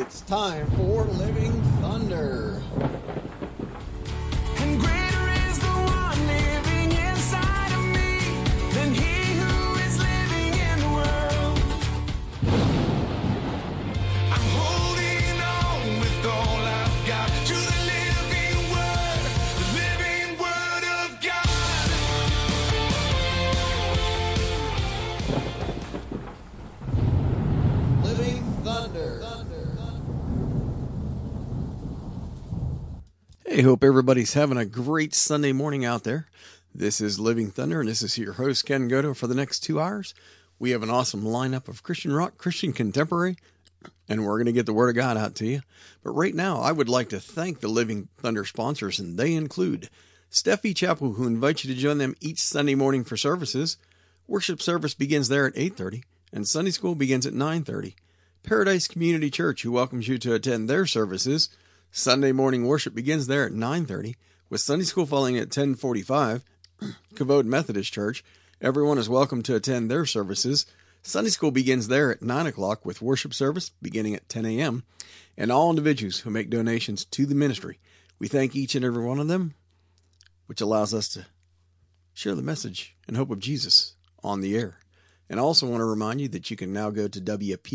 It's time for Living Thunder. And greater is the one living inside of me than he who is living in the world. I'm holding on with all I've got to the living word of God. Living Thunder. Hey, hope everybody's having a great Sunday morning out there. This is Living Thunder, and this is your host, Ken Goto. For the next 2 hours, we have an awesome lineup of Christian rock, Christian contemporary, and we're going to get the Word of God out to you. But right now, I would like to thank the Living Thunder sponsors, and they include Steffi Chapel, who invites you to join them each Sunday morning for services. Worship service begins there at 8:30, and Sunday school begins at 9:30. Paradise Community Church, who welcomes you to attend their services. Sunday morning worship begins there at 9:30, with Sunday school following at 10:45. Kavod Methodist Church, everyone is welcome to attend their services. Sunday school begins there at 9 o'clock, with worship service beginning at 10 a.m. And all individuals who make donations to the ministry, we thank each and every one of them, which allows us to share the message and hope of Jesus on the air. And I also want to remind you that you can now go to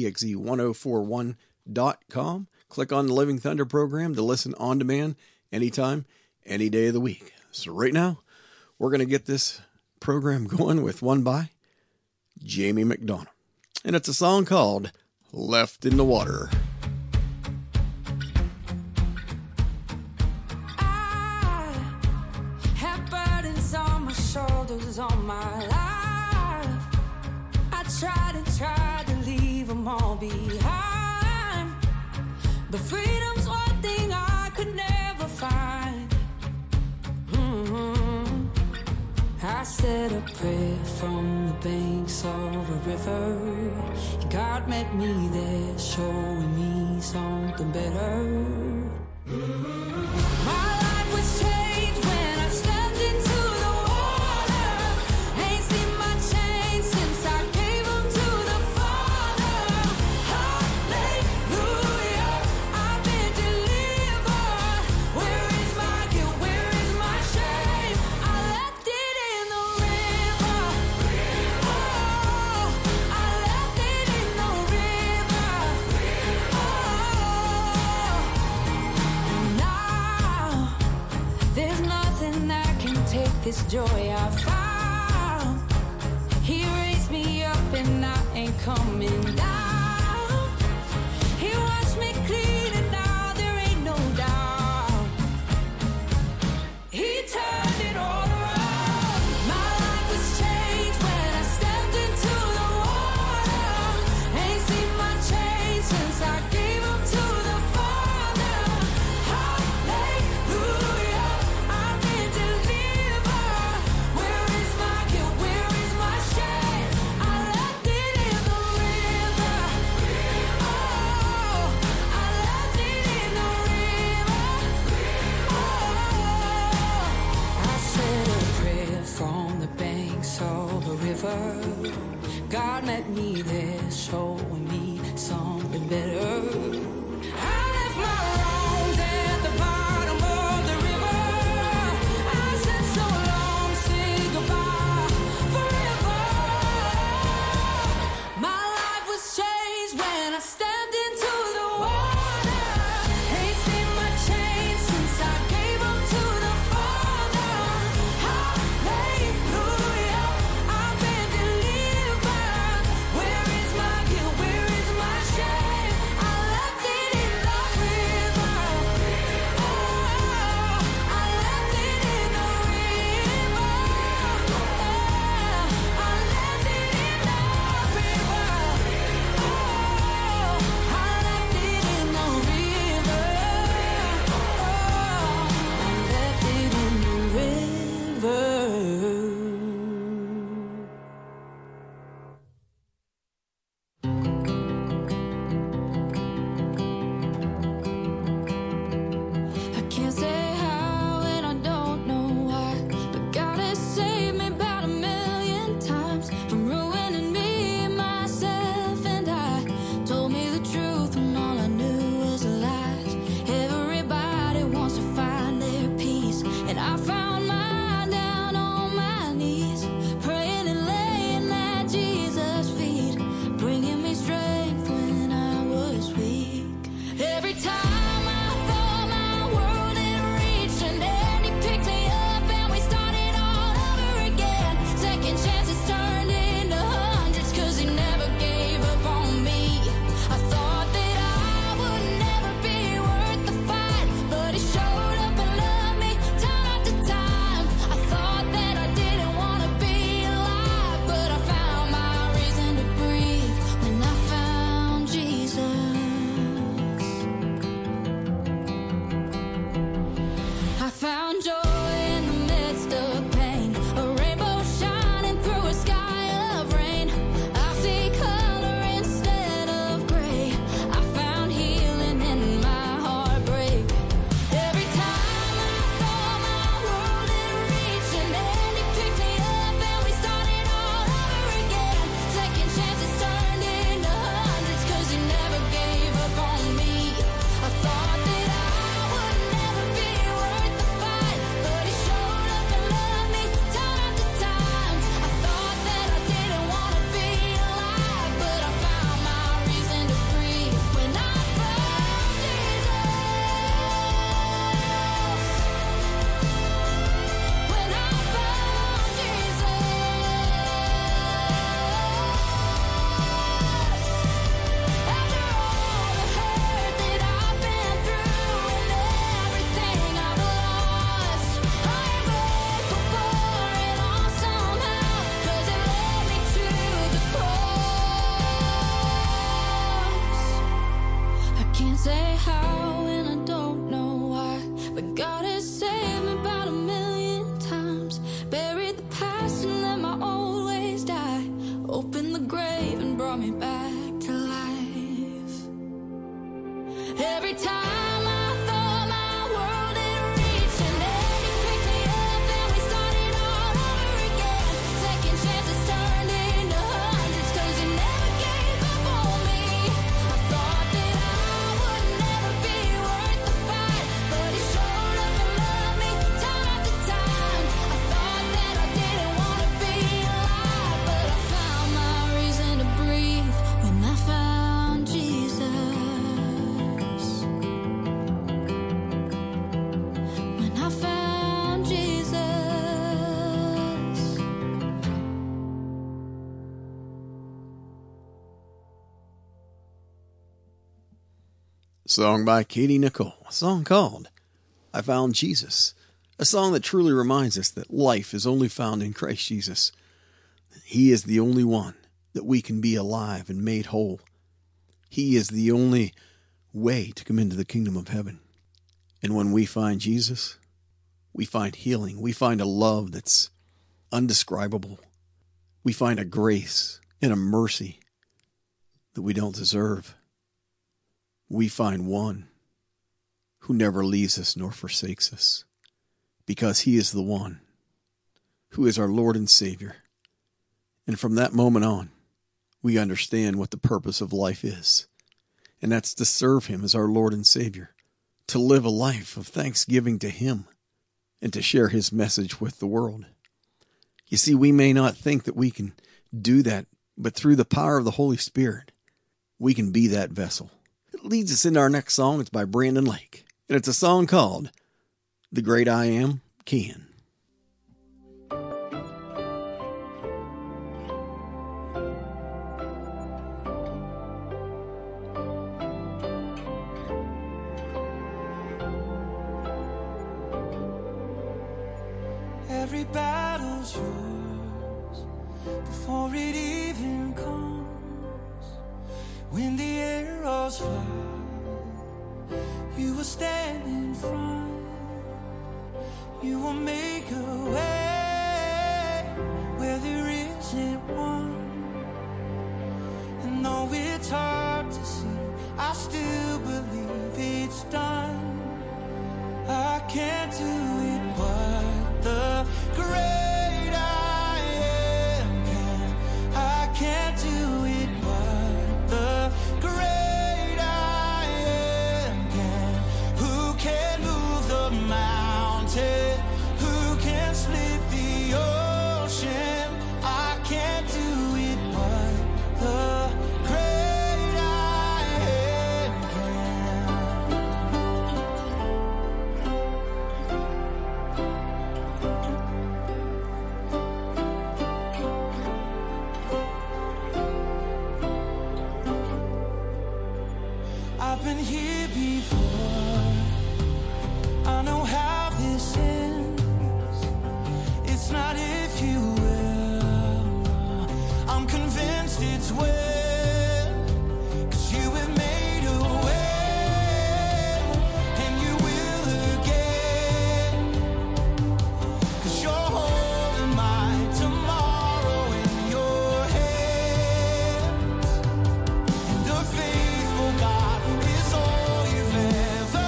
WPXE1041.com, click on the Living Thunder program to listen on demand anytime, any day of the week. So right now, we're going to get this program going with one by Jamie McDonough. And it's a song called Left in the Water. I have burdens on my shoulders all my life. I tried to leave them all behind. But freedom's one thing I could never find. I said a prayer from the banks of a river. God met me there, showing me something better. My life was changed when I stepped into the water. Ain't seen my change since I gave them to the Father. Hallelujah, I've been delivered. Where is my guilt? Where is my shame? I left it in the river. Oh, I left it in the river. Oh, now there's nothing that can take this joy I found. He raised me up and I ain't coming down. He washed me clean and now there ain't no doubt. He turned it all around. My life was changed when I stepped into the water. Ain't seen my change since I gave them to the Father. Hallelujah, I've been delivered. Where is my guilt? Where is my shame? I left it in the river. Oh, I left it in the river. Oh, I said a prayer from the banks of a river. God met me there, showing me something better. I left my wrongs at the bottom of the river. I said so long, say goodbye forever. My life was changed when I stepped into the water. Ain't seen my change since I gave them to the Father. Hallelujah, I've been delivered. Where is opened the grave and brought me back to life. Every time I thought my world had reached an end, you picked me up and we started all over again. Second chances turned into hundreds, 'cause you never gave up on me. I thought that I would never be worth the fight, but you showed up and loved me time after time. I thought that I didn't want to be alive, but I found my reason to breathe when I found Jesus. When I found Jesus. Song by Katie Nicole, a song called I Found Jesus, a song that truly reminds us that life is only found in Christ Jesus. He is the only one that we can be alive and made whole. He is the only way to come into the kingdom of heaven. And when we find Jesus, we find healing. We find a love that's undescribable. We find a grace and a mercy that we don't deserve. We find one who never leaves us nor forsakes us, because he is the one who is our Lord and Savior. And from that moment on, we understand what the purpose of life is. And that's to serve him as our Lord and Savior, to live a life of thanksgiving to him, and to share his message with the world. You see, we may not think that we can do that, but through the power of the Holy Spirit, we can be that vessel. It leads us into our next song. It's by Brandon Lake, and it's a song called The Great I Am Can. Every battle's yours before it even comes. When the arrows fly, you will stand in front. You will make a way where there isn't one. And though it's hard to see, I still believe it's done. I can't do it, but the great I am can. I can't do it, but the great I am can. Who can move the mountain? Who can split the ocean? I can't do it, but the great I am can. I've been here before. I know how this ends. It's not if you will. I'm convinced it's when. 'Cause you have made a way, and you will again. 'Cause you're holding my tomorrow in your hands. And a faithful God is all you've ever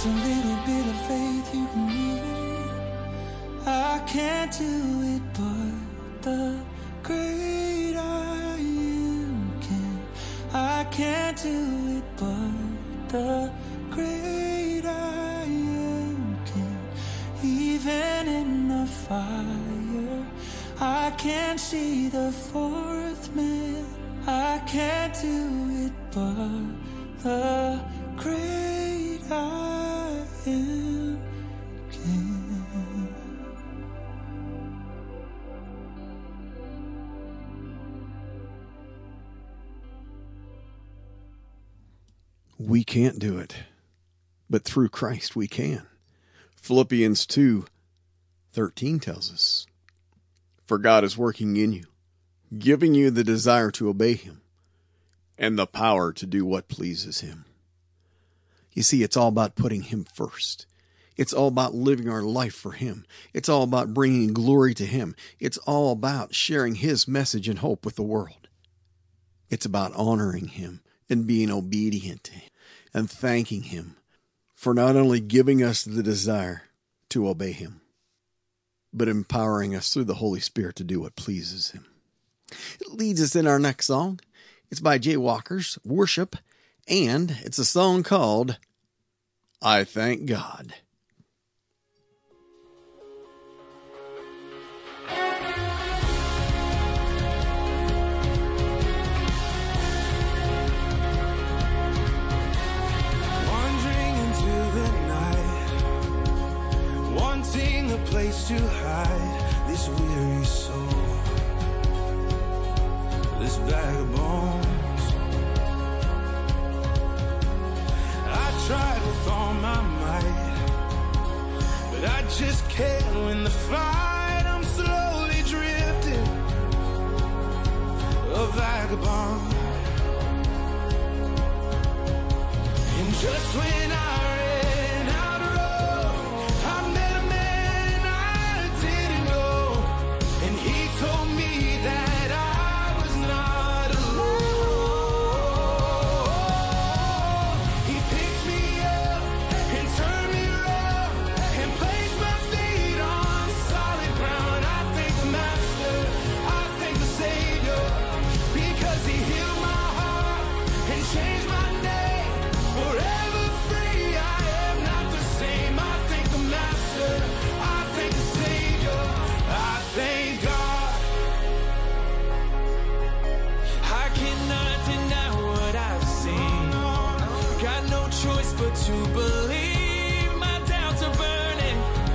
just a little bit of faith, you can move it. I can't do it, but the great I am can. I can't do it, but the great I am can. Even in the fire, I can't see the fourth man. I can't do it, but the great I am can. We can't do it, but through Christ we can. Philippians 2:13 tells us, "For God is working in you, giving you the desire to obey Him and the power to do what pleases Him." You see, it's all about putting Him first. It's all about living our life for Him. It's all about bringing glory to Him. It's all about sharing His message and hope with the world. It's about honoring Him and being obedient to Him and thanking Him for not only giving us the desire to obey Him, but empowering us through the Holy Spirit to do what pleases Him. It leads us in our next song. It's by Jay Walker's Worship, and it's a song called I Thank God. Wandering into the night, wanting a place to hide this weary soul, this bag of bones. I tried with all my might, but I just can't win the fight. I'm slowly drifting, a vagabond. And just when I ran out of road, I met a man I didn't know, and he told me that I was not alone. He picked me up and turned me around and placed my feet on solid ground. I thank the Master, I thank the Savior, because He healed my heart and changed my name. Forever free, I am not the same. I thank the Master, I thank the Savior, I thank God. I cannot deny what I've seen. Got no choice but to believe. My doubts are burning,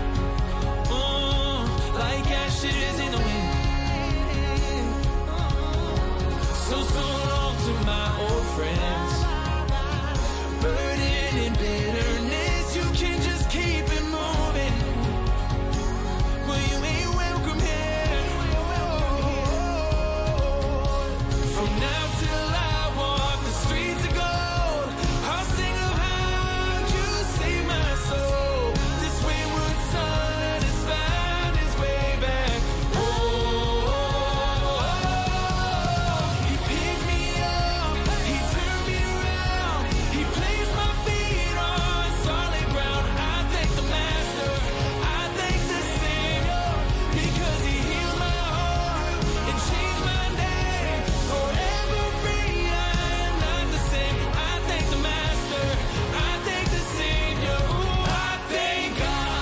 like ashes in the wind. So long to my old friends, burden and bitterness. You can just keep it moving. Well, you ain't welcome here. From now till I walk the streets of gold, I'll sing of how you saved my soul. This wayward son has found his way back. He picked me up, He turned me around, He placed my feet on solid ground. I thank the Master, I thank the Savior, because He healed my heart and changed my name. Forever free, I am not the same. I thank the Master, I thank the Savior. Ooh, I thank God.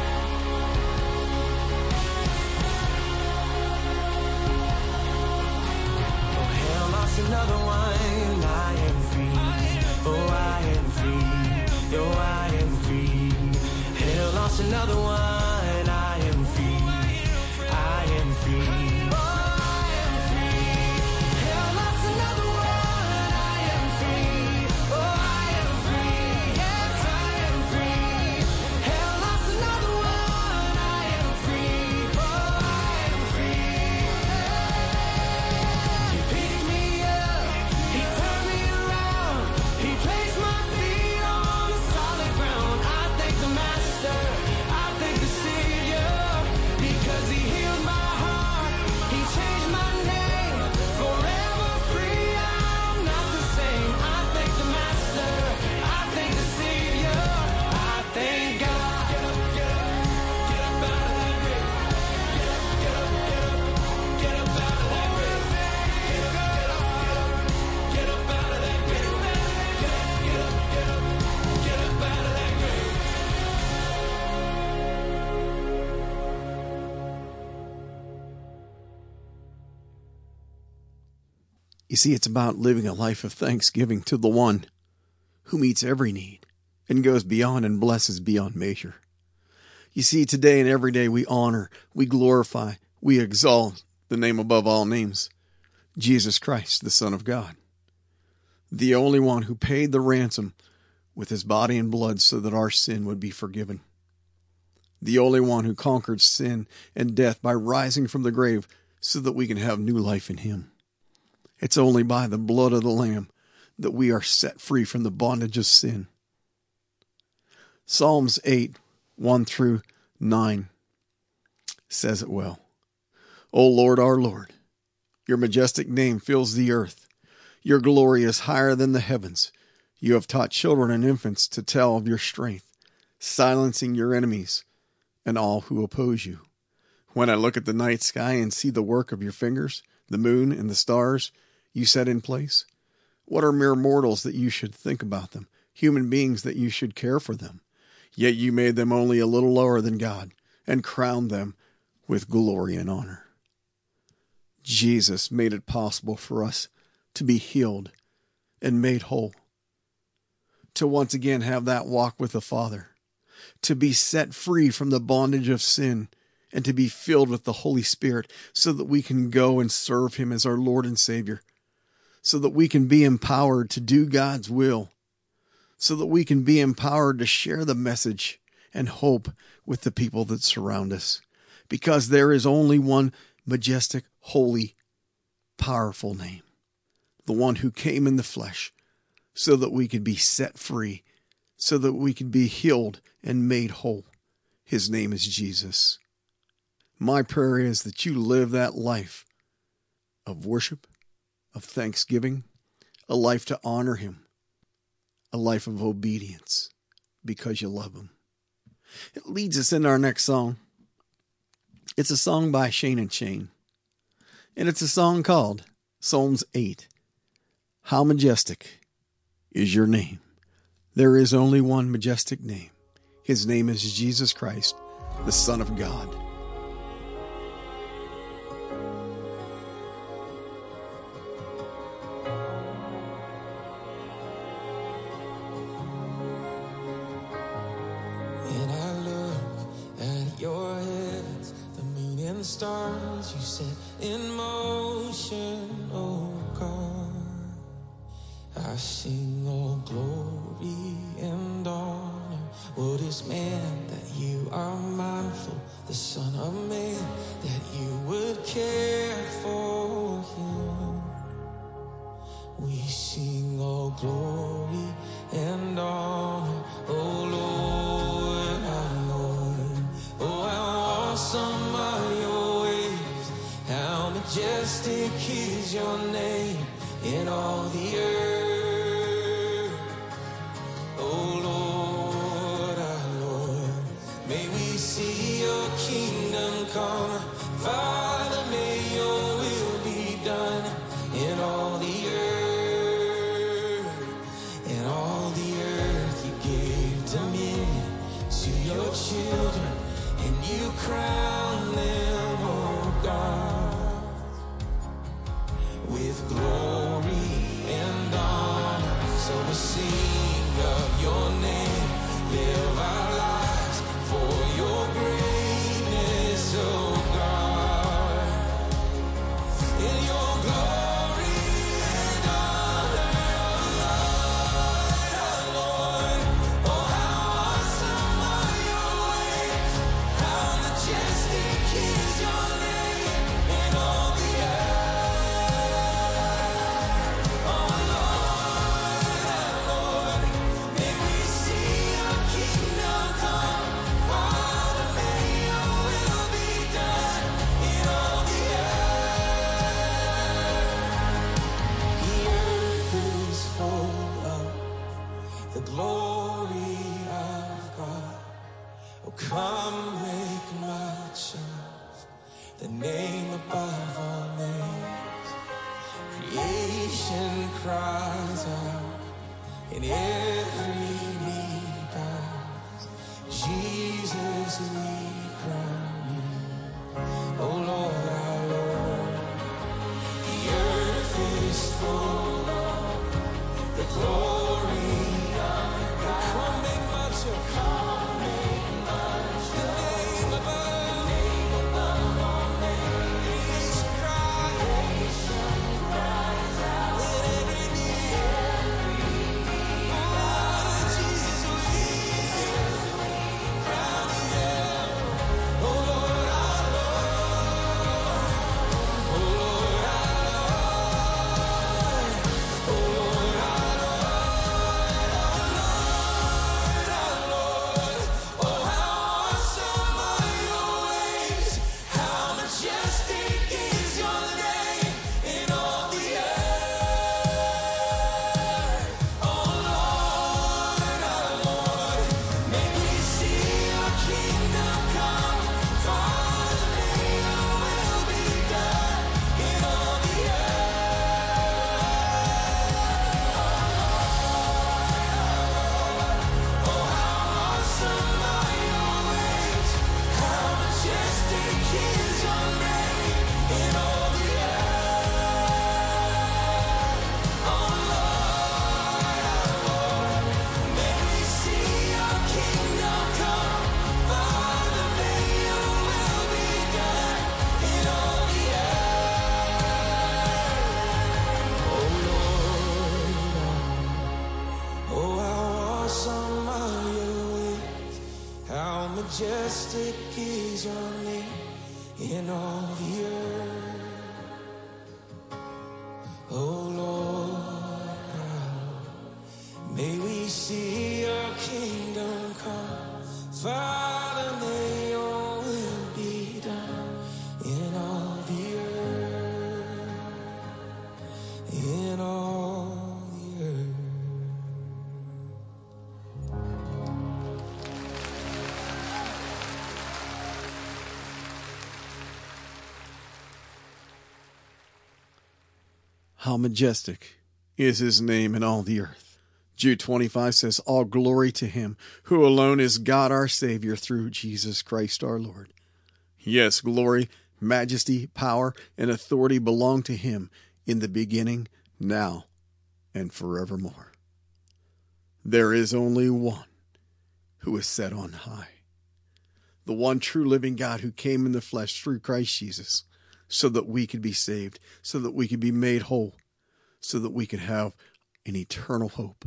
Oh, hell lost another one. I am free. Oh, I am free. Oh, I am free. Hell lost another one. I am free. I am free. Oh, I am free. Hell lost another one. I am free. Oh, I am free. Yes, I am free. Hell lost another one. I am free. Oh, I am free. He picked me up, He turned me around, He placed my feet on solid ground. I thank the Master, I thank the see, it's about living a life of thanksgiving to the one who meets every need and goes beyond and blesses beyond measure. You see, today and every day we honor, we glorify, we exalt the name above all names, Jesus Christ, the Son of God, the only one who paid the ransom with his body and blood so that our sin would be forgiven, the only one who conquered sin and death by rising from the grave so that we can have new life in him. It's only by the blood of the Lamb that we are set free from the bondage of sin. Psalms 8, 1 through 9 says it well. O Lord, our Lord, your majestic name fills the earth. Your glory is higher than the heavens. You have taught children and infants to tell of your strength, silencing your enemies and all who oppose you. When I look at the night sky and see the work of your fingers, the moon and the stars you set in place, what are mere mortals that you should think about them, human beings that you should care for them? Yet you made them only a little lower than God and crowned them with glory and honor. Jesus made it possible for us to be healed and made whole, to once again have that walk with the Father, to be set free from the bondage of sin, and to be filled with the Holy Spirit so that we can go and serve him as our Lord and Savior, so that we can be empowered to do God's will, so that we can be empowered to share the message and hope with the people that surround us, because there is only one majestic, holy, powerful name, the one who came in the flesh so that we could be set free, so that we could be healed and made whole. His name is Jesus. My prayer is that you live that life of worship, of thanksgiving, a life to honor him, a life of obedience because you love him. It leads us into our next song. It's a song by Shane and Shane, and it's a song called Psalms 8. How majestic is your name. There is only one majestic name. His name is Jesus Christ, the Son of God. When I look at your heavens, the moon and the stars you set in motion, oh God, I sing all glory and honor. What is man that you are mindful, the Son of Man, that you would care for him? We sing all glory and honor, oh Lord, our Lord. Oh, how awesome are your ways, how majestic is your name in all the earth. Oh Lord, our Lord, may we see your kingdom come. Father, may your will be done in all the earth. In all the earth you gave dominion to your children, and you crown them, oh God, with glory and honor. So we sing of your name, live our lives for your greatness, oh God. In your glory and honor, oh Lord, oh how awesome are your ways, how majestic is your name in all the earth. Oh Lord, may we see your kingdom come. Father, may your will be done in all the earth. The earth is full of the glory of God. Oh, come make much of the name above all names. Creation cries out, and every knee bows. Jesus, we crown you, oh Lord, our Lord. The earth is full Majestic is your name in all the earth. Oh Lord, may we see your kingdom come. Father, may your will be done in all the earth. In all the earth. How majestic is his name in all the earth. Jude 25 says, all glory to him who alone is God our Savior through Jesus Christ our Lord. Yes, glory, majesty, power, and authority belong to him in the beginning, now, and forevermore. There is only one who is set on high, the one true living God who came in the flesh through Christ Jesus, so that we could be saved, so that we could be made whole, so that we could have an eternal hope.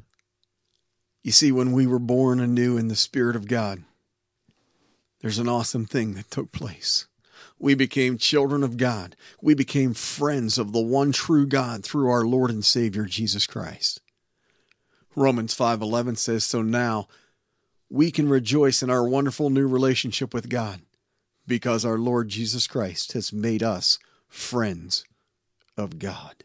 You see, when we were born anew in the Spirit of God, there's an awesome thing that took place. We became children of God. We became friends of the one true God through our Lord and Savior, Jesus Christ. Romans 5:11 says, so now we can rejoice in our wonderful new relationship with God, because our Lord Jesus Christ has made us friends of God.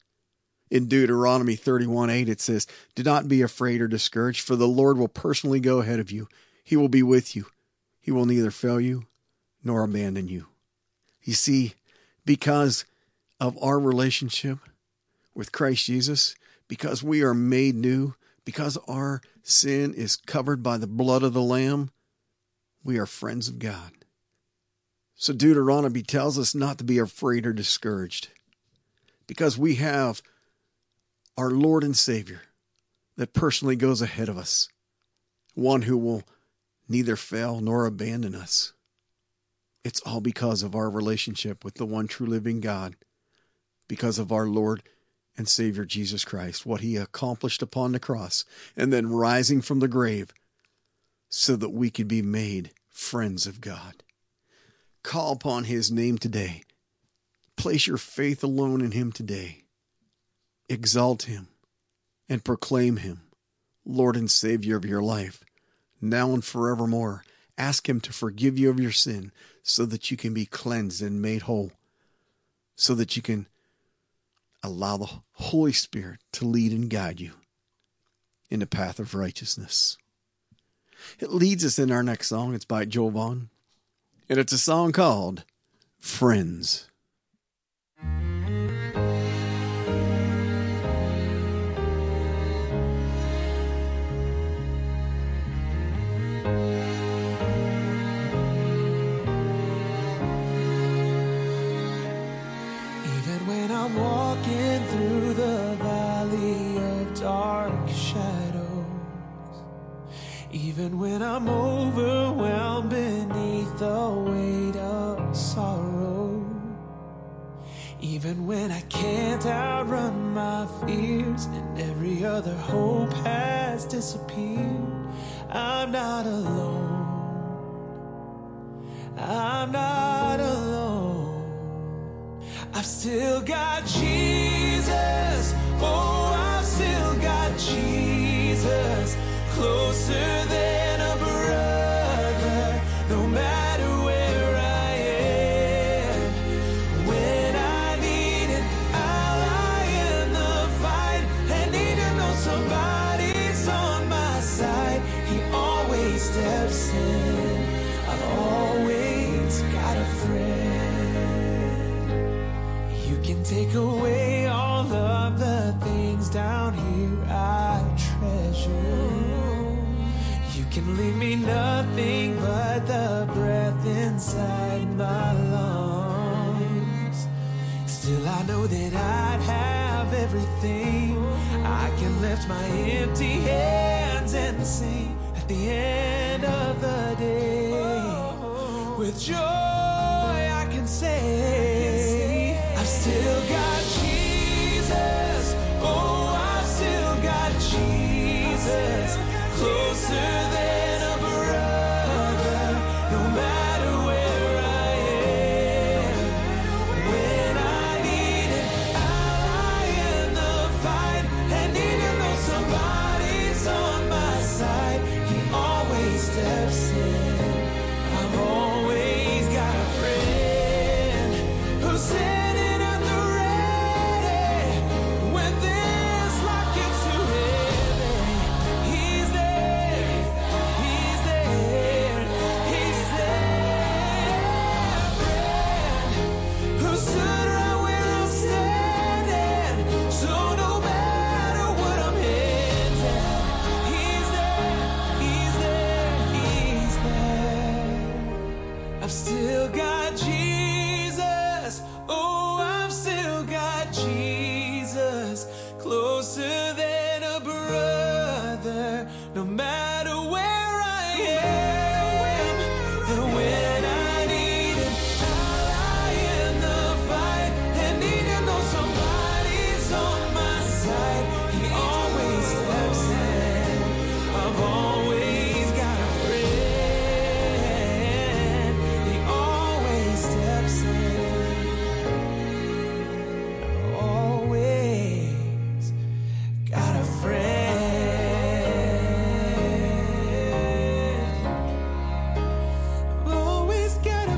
In Deuteronomy 31:8 it says, do not be afraid or discouraged, for the Lord will personally go ahead of you. He will be with you. He will neither fail you nor abandon you. You see, because of our relationship with Christ Jesus, because we are made new, because our sin is covered by the blood of the Lamb, we are friends of God. So Deuteronomy tells us not to be afraid or discouraged, because we have our Lord and Savior that personally goes ahead of us, one who will neither fail nor abandon us. It's all because of our relationship with the one true living God, because of our Lord and Savior Jesus Christ, what he accomplished upon the cross, and then rising from the grave so that we could be made friends of God. Call upon his name today. Place your faith alone in him today. Exalt him and proclaim him Lord and Savior of your life, now and forevermore. Ask him to forgive you of your sin so that you can be cleansed and made whole, so that you can allow the Holy Spirit to lead and guide you in the path of righteousness. It leads us in our next song. It's by Joel Vaughn, and it's a song called Friends. When I'm walking through the valley of darkness, dark shadows. Even when I'm overwhelmed beneath the weight of sorrow. Even when I can't outrun my fears and every other hope has disappeared, I'm not alone. I'm not alone. I've still got Jesus. Oh, I've still got Jesus. Closer than a brother, no matter where I am. When I need it, I'll lie in the fight. I need to know somebody's on my side. He always steps in. I've always got a friend. You can take away all of the things down here I treasure. You can leave me nothing but the breath inside my lungs. Still I know that I'd have everything. I can lift my empty hands and sing at the end of the day. With joy I can say, I've still got Jesus. Oh, I've still got Jesus. Closer than a brother, no matter where I am. When I need it, I'll lie in the fight. I need to know somebody's on my side. He always steps in. I've always got a friend who's sitting at the ready when this life gets too heavy. He's there, he's there, he's there. Friend who stood right where I'm standing, so no matter what I'm headed, he's there, he's there, he's there. I've still got Jesus. Oh, I've still got Jesus. Closer than a brother, no matter where I am. And when I need it, I'll lie in the fight. And need to know somebody's on my side. He always steps in. I've always got a friend. He always steps in. Always got a friend. Always got a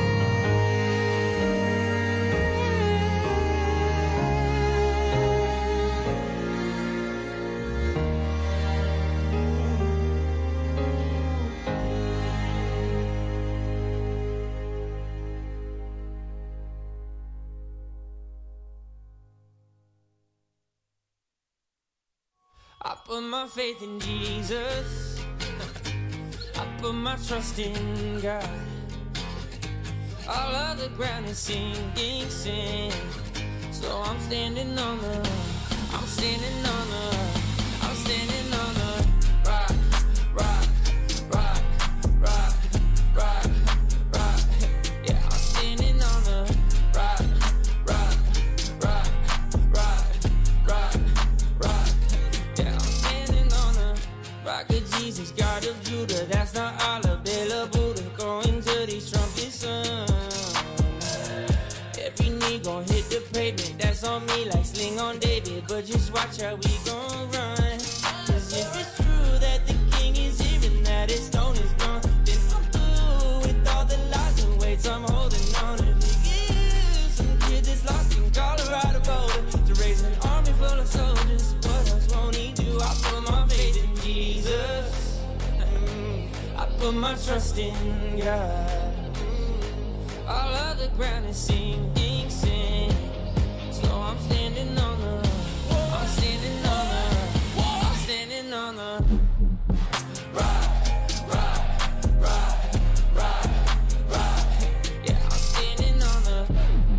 I put my faith in Jesus. I put my trust in God. All of the ground is sinking sand. So I'm standing on the rock, rock, rock, rock, rock, rock. Yeah, I'm standing on the rock, rock, rock, rock, rock, rock. Yeah, I'm standing on the rock of Jesus, God of Judah. That's not all available to go into these trumpet songs. Every knee gon' hit the pavement. That's on me like Sling on David. But just watch how we gon' run. Cause if it's true that the king is here and that his stone is gone, then I'm through with all the lies and weights I'm holding on. If you give some kid that's lost in Colorado Boulder to raise an army full of soldiers, what else won't he do? I put my faith in Jesus. I put my trust in God. All of the ground is sinking sand. So I'm standing on the rock, rock, rock, rock, rock. Yeah, I'm standing on the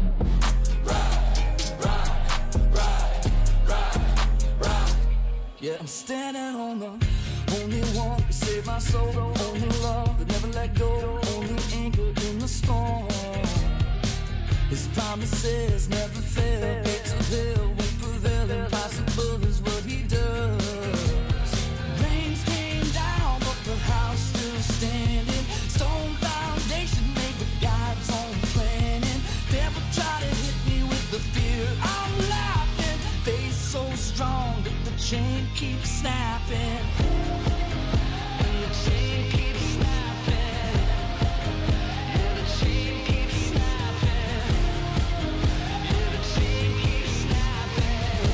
rock, rock, rock, rock, rock. Yeah. Yeah, I'm standing on the only one who saved my soul. Only love that never let go. Only anchor in the storm. His promises never fail. Gates of hell won't prevail. Impossible is what he does. Rains came down, but the house still standing. Stone foundation made with God's own planning. Devil try to hit me with the fear. I'm laughing. Faith so strong that the chain keeps snapping. And the chain keeps snapping. Yeah, the chain keeps snapping. Yeah, the chain keeps snapping.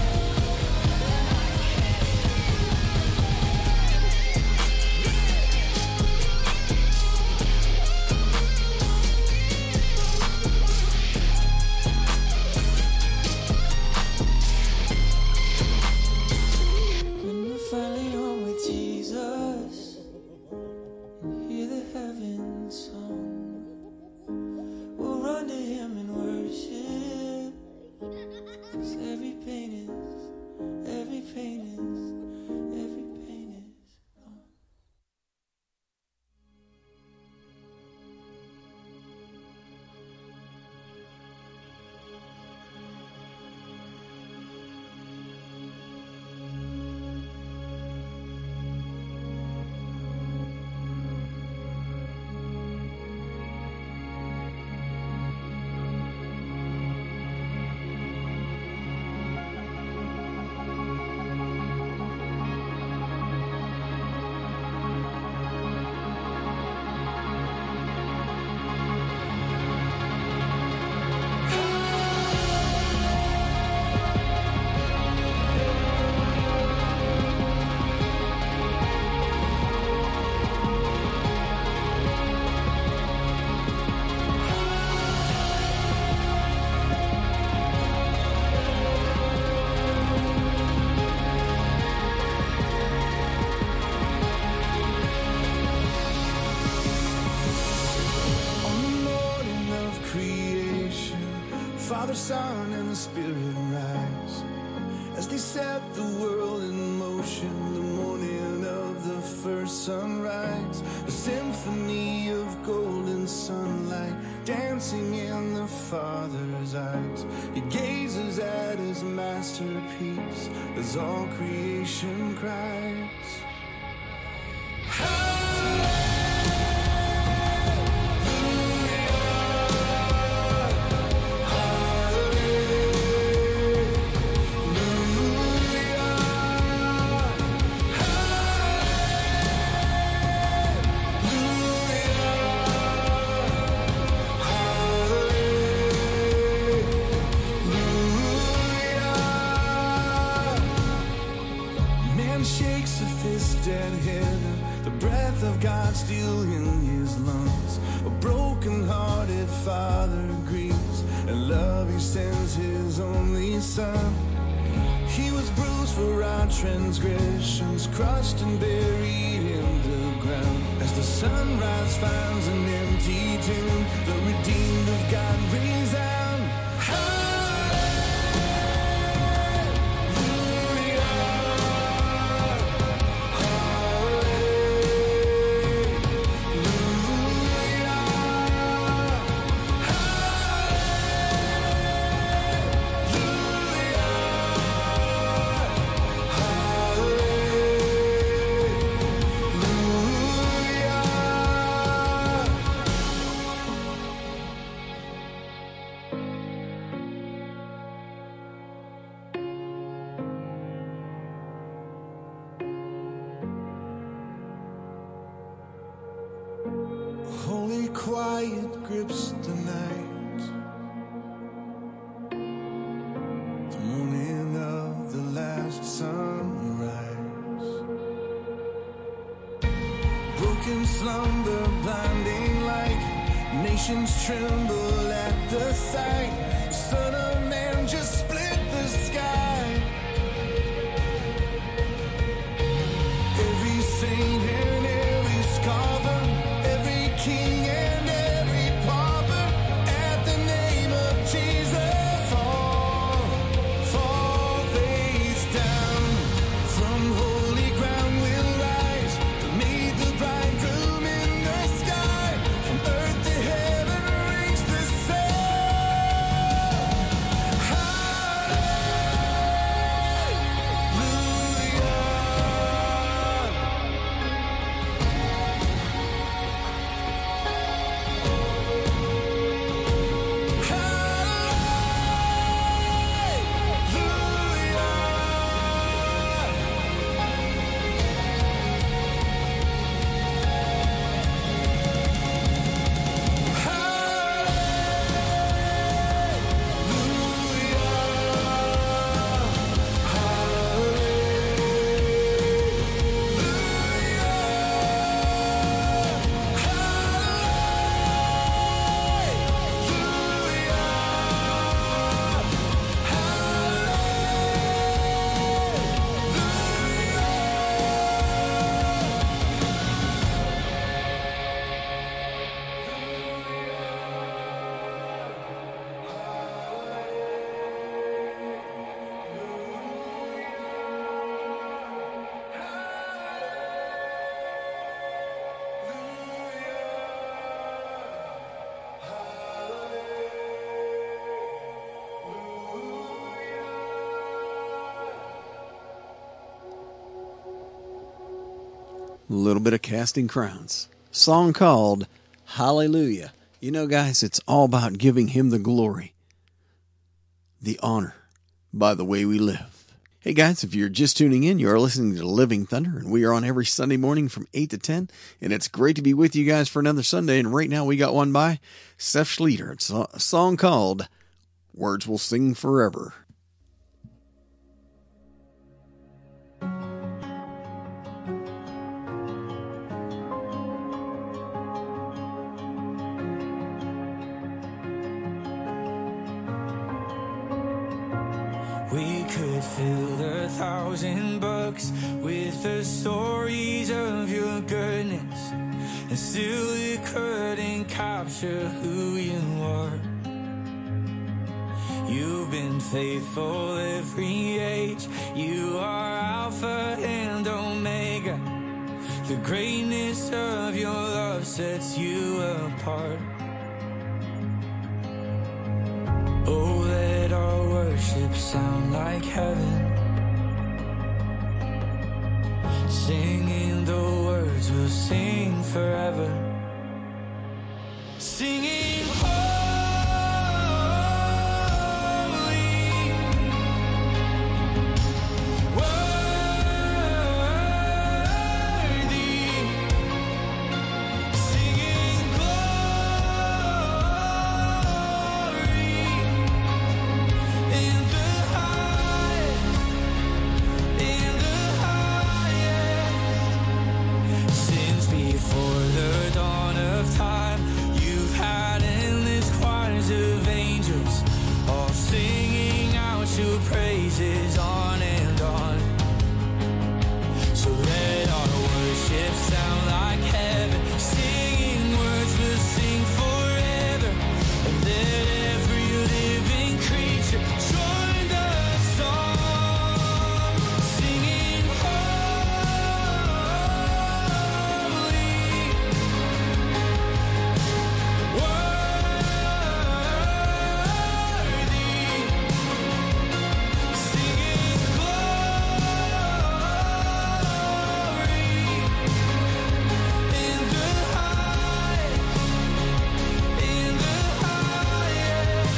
When we're finally home with Jesus and hear the heavens song, we'll run to Him and worship. 'Cause every pain is gone. Father, Son, and the Spirit rise as they set the world in motion. The morning of the first sunrise, a symphony of golden sunlight dancing in the Father's eyes. He gazes at his masterpiece as all creation cries. Shakes a fist at heaven, the breath of God still in his lungs. A broken-hearted father grieves, and love he sends his only son. He was bruised for our transgressions, crushed and buried in the ground. As the sunrise finds an empty tomb, the redeemed of God resound. Holy quiet grips the night, the morning of the last sunrise. Broken slumber, blinding light, nations tremble at the sight. The Son of Man just split the sky. Every saint and every scholar, every king and every pauper, at the name of Jesus fall face down. From A little bit of Casting Crowns. Song called Hallelujah. You know, guys, it's all about giving him the glory, the honor, by the way we live. Hey guys, if you're just tuning in, you're listening to Living Thunder, and we are on every Sunday morning from 8 to 10, and it's great to be with you guys for another Sunday, and right now we got one by Seth Schleter. It's a song called Words Will Sing Forever. We could fill 1,000 books with the stories of your goodness, and still it couldn't capture who you are. You've been faithful every age. You are Alpha and Omega. The greatness of your love sets you apart. Oh, let our worship sound like heaven, singing the words we'll sing forever, singing holy, worthy, singing glory in the highest. Since before the dawn of time, you've had endless choirs of angels, all singing out your praises on and on. So let our worship sound like heaven, singing words we'll sing forever, and let every living creature join the song, singing holy, worthy, singing glory in the highest, in the highest.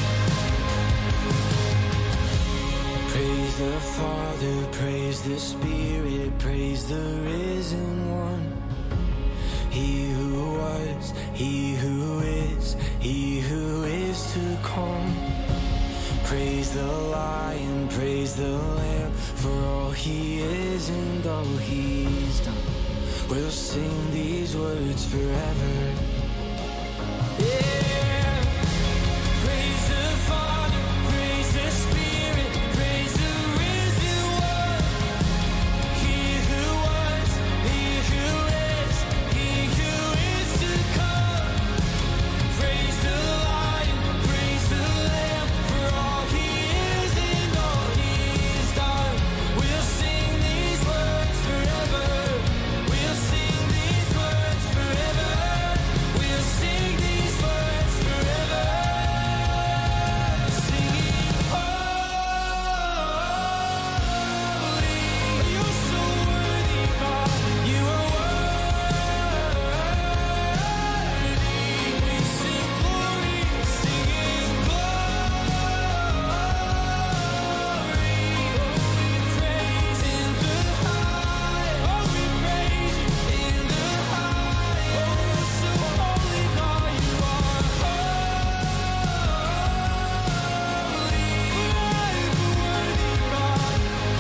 Praise the Father, praise the Spirit, praise the risen one. He who was, he who is to come. Praise the Lion, praise the Lamb, for all he is and all he's done. We'll sing these words forever. Yeah. Praise the Father, praise the Spirit, praise the risen one. He who was, he who is to come. Praise the Lion, praise the Lamb, for all he is and all he's done. We'll sing these words forever. We'll sing these words forever. We'll sing these words forever. Singing holy. You're so worthy, God. You are worthy. We sing glory, singing glory. Oh, we praise in the high. Oh, we praise you in the high. Oh, so holy, God, you are holy. Worthy, God,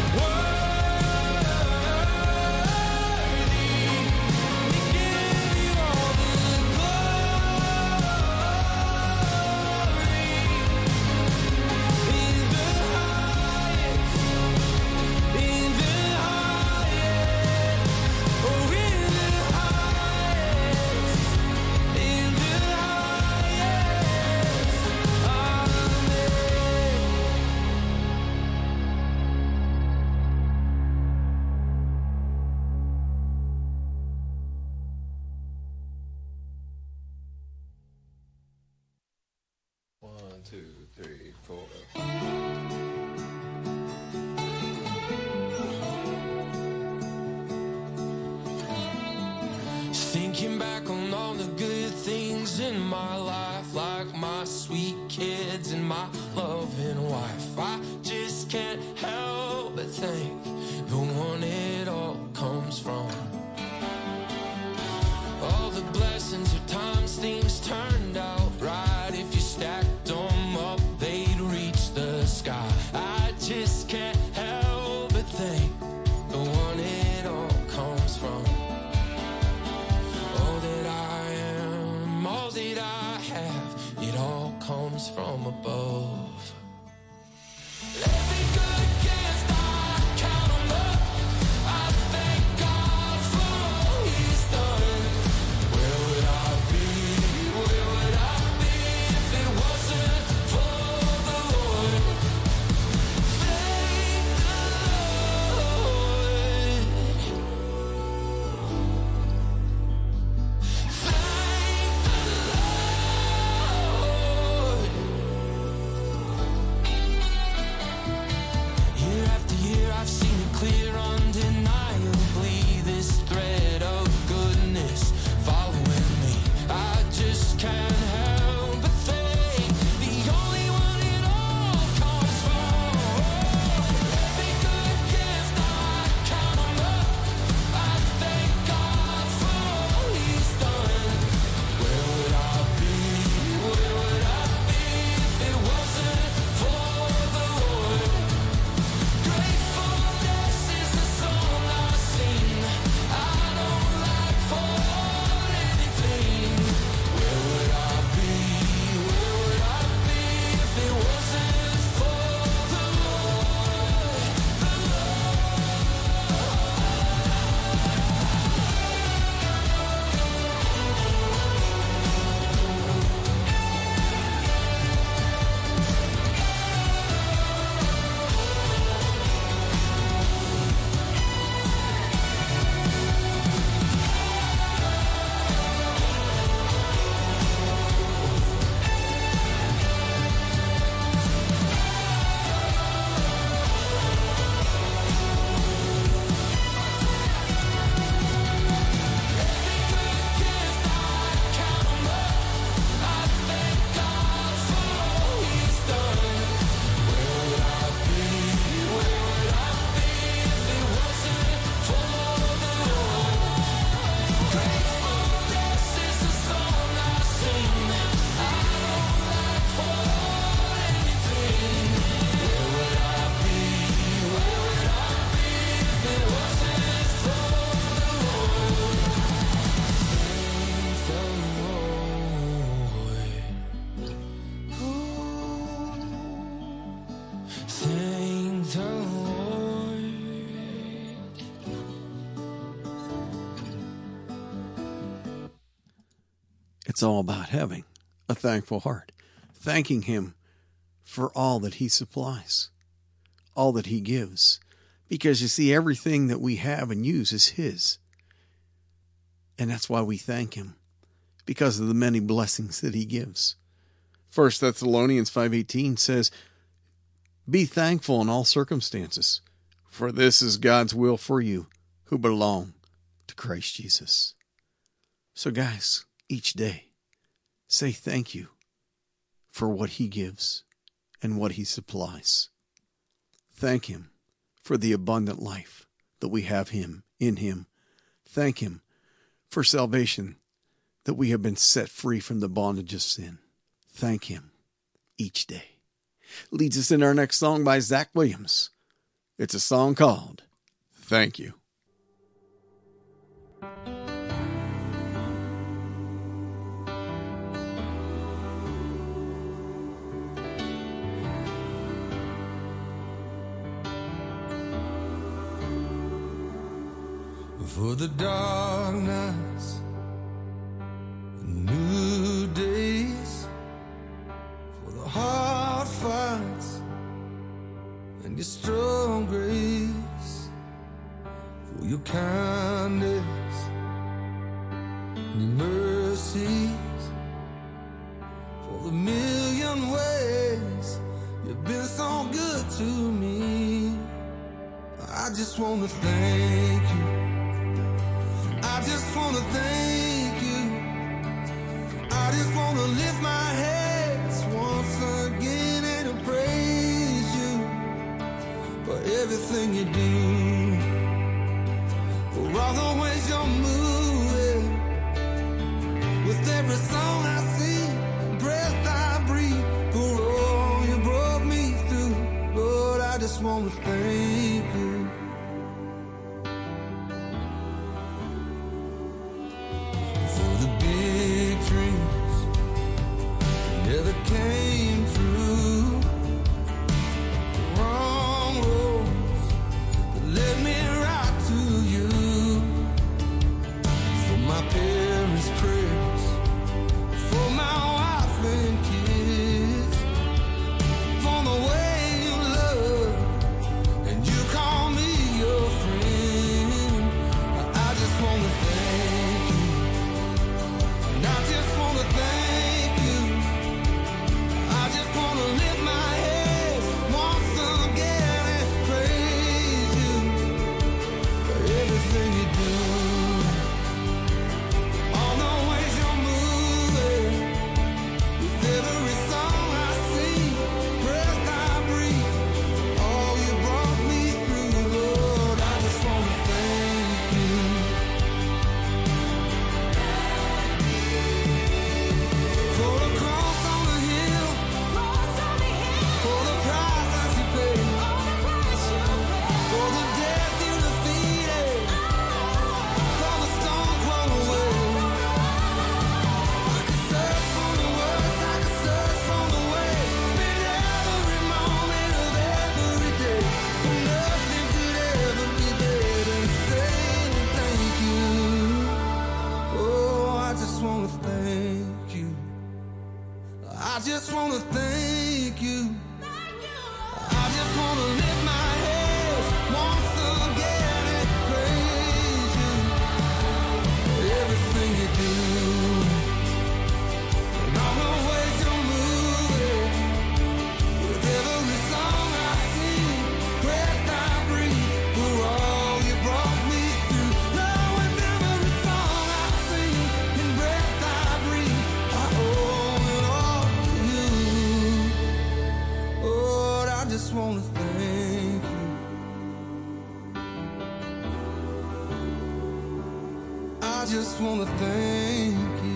worthy. We give you all the glory in the highest, in the highest, oh, in the highest, in the highest. Amen. One, two, three, four. Thinking back on all the good things in my life, like my sweet kids and my loving wife. I just can't help but think the one it all comes from. All the blessings of times things turned out right. If you stacked them up, they'd reach the sky. I just can't help but think the one it all comes from. All that I am, all that I have, it all comes from above. Every good gift I count 'em up. I thank God for all He's done. Where would I be? Where would I be if it wasn't for the Lord? Thank the Lord. Thank the Lord. Year after year I've seen it clear undeniably, this thread of goodness following me. I just can't help but think the only one it all comes from. Every good gift I count 'em up. I thank God for all He's done. Where would I be? Where would I be if it wasn't for the Lord? Gratefulness is the song I sing. I don't lack for anything. Where would I be? Where would I be if it wasn't for the Lord? The gift I count 'em up. I thank God for all He's done. Where would I be? Where would I be if it wasn't for the Lord? Gratefulness is the song I sing. I don't lack for anything. Where would I be? Where would I be if it wasn't for the Lord? Thank the Lord. Thank the Lord. It's all about having a thankful heart, thanking Him for all that He supplies, all that He gives. Because you see, everything that we have and use is His. And that's why we thank Him, because of the many blessings that He gives. 1 Thessalonians 5:18 says, "Be thankful in all circumstances, for this is God's will for you who belong to Christ Jesus." So guys, each day, say thank you for what He gives and what He supplies. Thank Him for the abundant life that we have in Him. Thank Him for salvation, that we have been set free from the bondage of sin. Thank Him each day. Leads us in our next song by Zach Williams. It's a song called Thank You. For the dark nights, new days, for the hard fights and your strong grace, for your kindness and your mercies, for the million ways you've been so good to me. I just want to thank you. I just want to thank every song I sing, breath I breathe, for all you brought me through. Lord, I just want to thank you. For the big dreams never came true. Wrong roads that led me right to you. For my parents' prayers, for my wife and kids, for the way you love and you call me your friend. I just want to thank you. And I just want to thank you. I just want to lift my hands once again and praise you for everything you do. All the ways you're moving, with every song I sing, breath I breathe, all you brought me through, Lord. I just want to thank you. For the cross on the hill, for the price that you paid, for the death you defeated, for the stones rolled away. I could search for the words, I could search for the ways, spend every moment of every day, but nothing could ever be better than saying thank you. Oh, I just want to thank you. I just want to thank you. I just want to lift my hands once again and praise you for everything you do. And all the ways you're moving, with every song I sing, breath I breathe, for all you brought me through. Lord, with every song I sing and breath I breathe, I owe it all to you. Lord, I just want to thank you. I just want to thank you.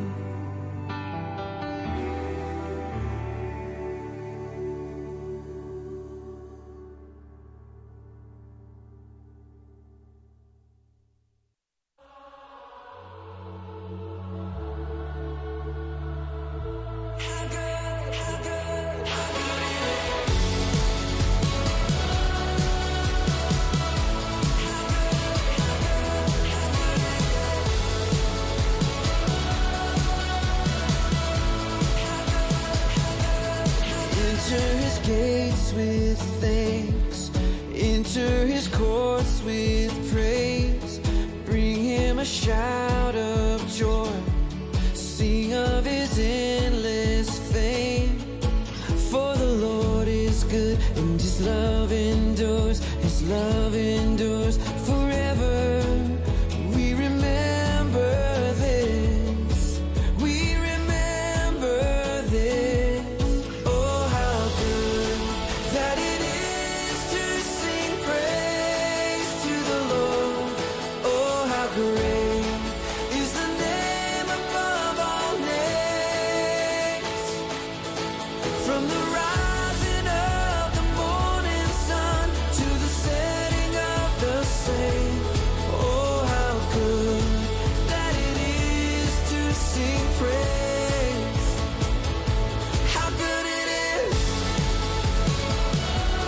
Enter his gates with thanks, enter his courts with praise. Bring him a shout of joy, sing of his endless fame. For the Lord is good and his love endures, his love endures forever. We remember this, we remember this. Oh, how good that it is to sing praise to the Lord. Oh, how great is the name above all names. From the rising of the morning sun to the setting of the same. Oh, how good that it is to sing praise. How good it is.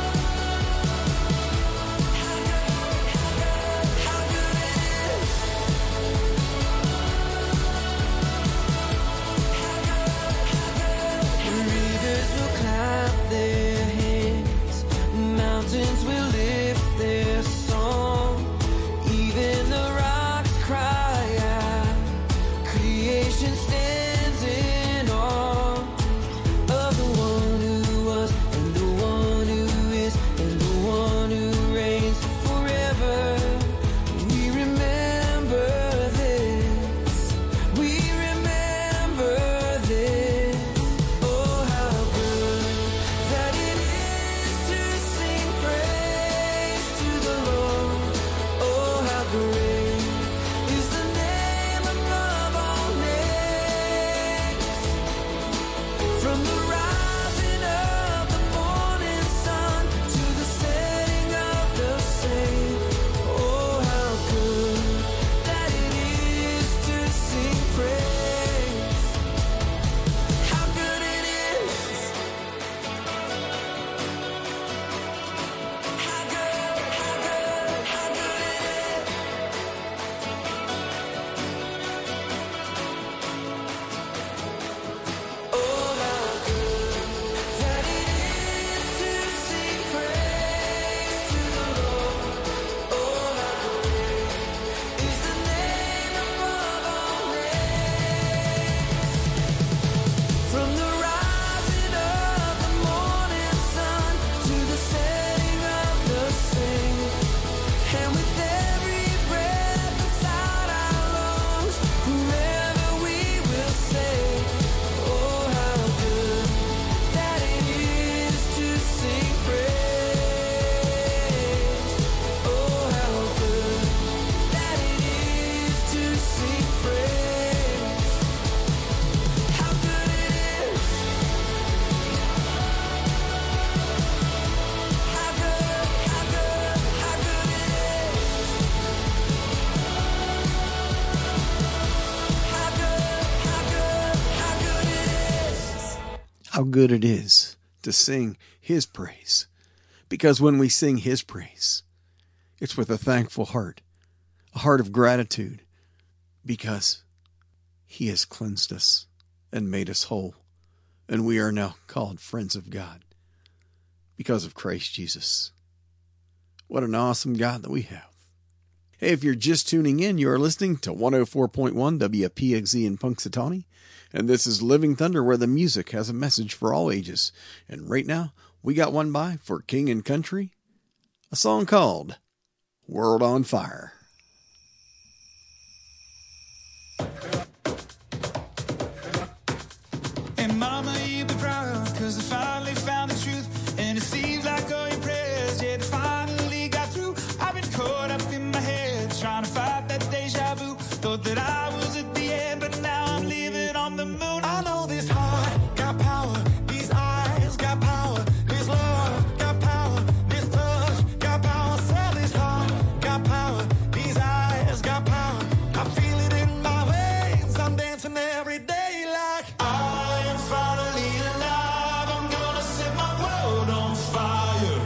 How good it is. how good it is to sing His praise. Because when we sing His praise, it's with a thankful heart, a heart of gratitude, because He has cleansed us and made us whole, and we are now called friends of God because of Christ Jesus. What an awesome God that we have. Hey, if you're just tuning in, you are listening to 104.1 WPXZ in Punxsutawney, and this is Living Thunder, where the music has a message for all ages. And right now, we got one by for King and Country, a song called World on Fire. And mama, you be proud, cause I finally found the truth. And it seems like all your prayers, yeah, they finally got through. I've been caught up in my head, trying to fight that deja vu. Thought that I was at the end, but now I'm living on the moon. I know this heart got power, these eyes got power, this love got power, this touch got power. Sell this heart got power, these eyes got power. I feel it in my veins, I'm dancing every day like I am finally alive. I'm gonna set my world on fire.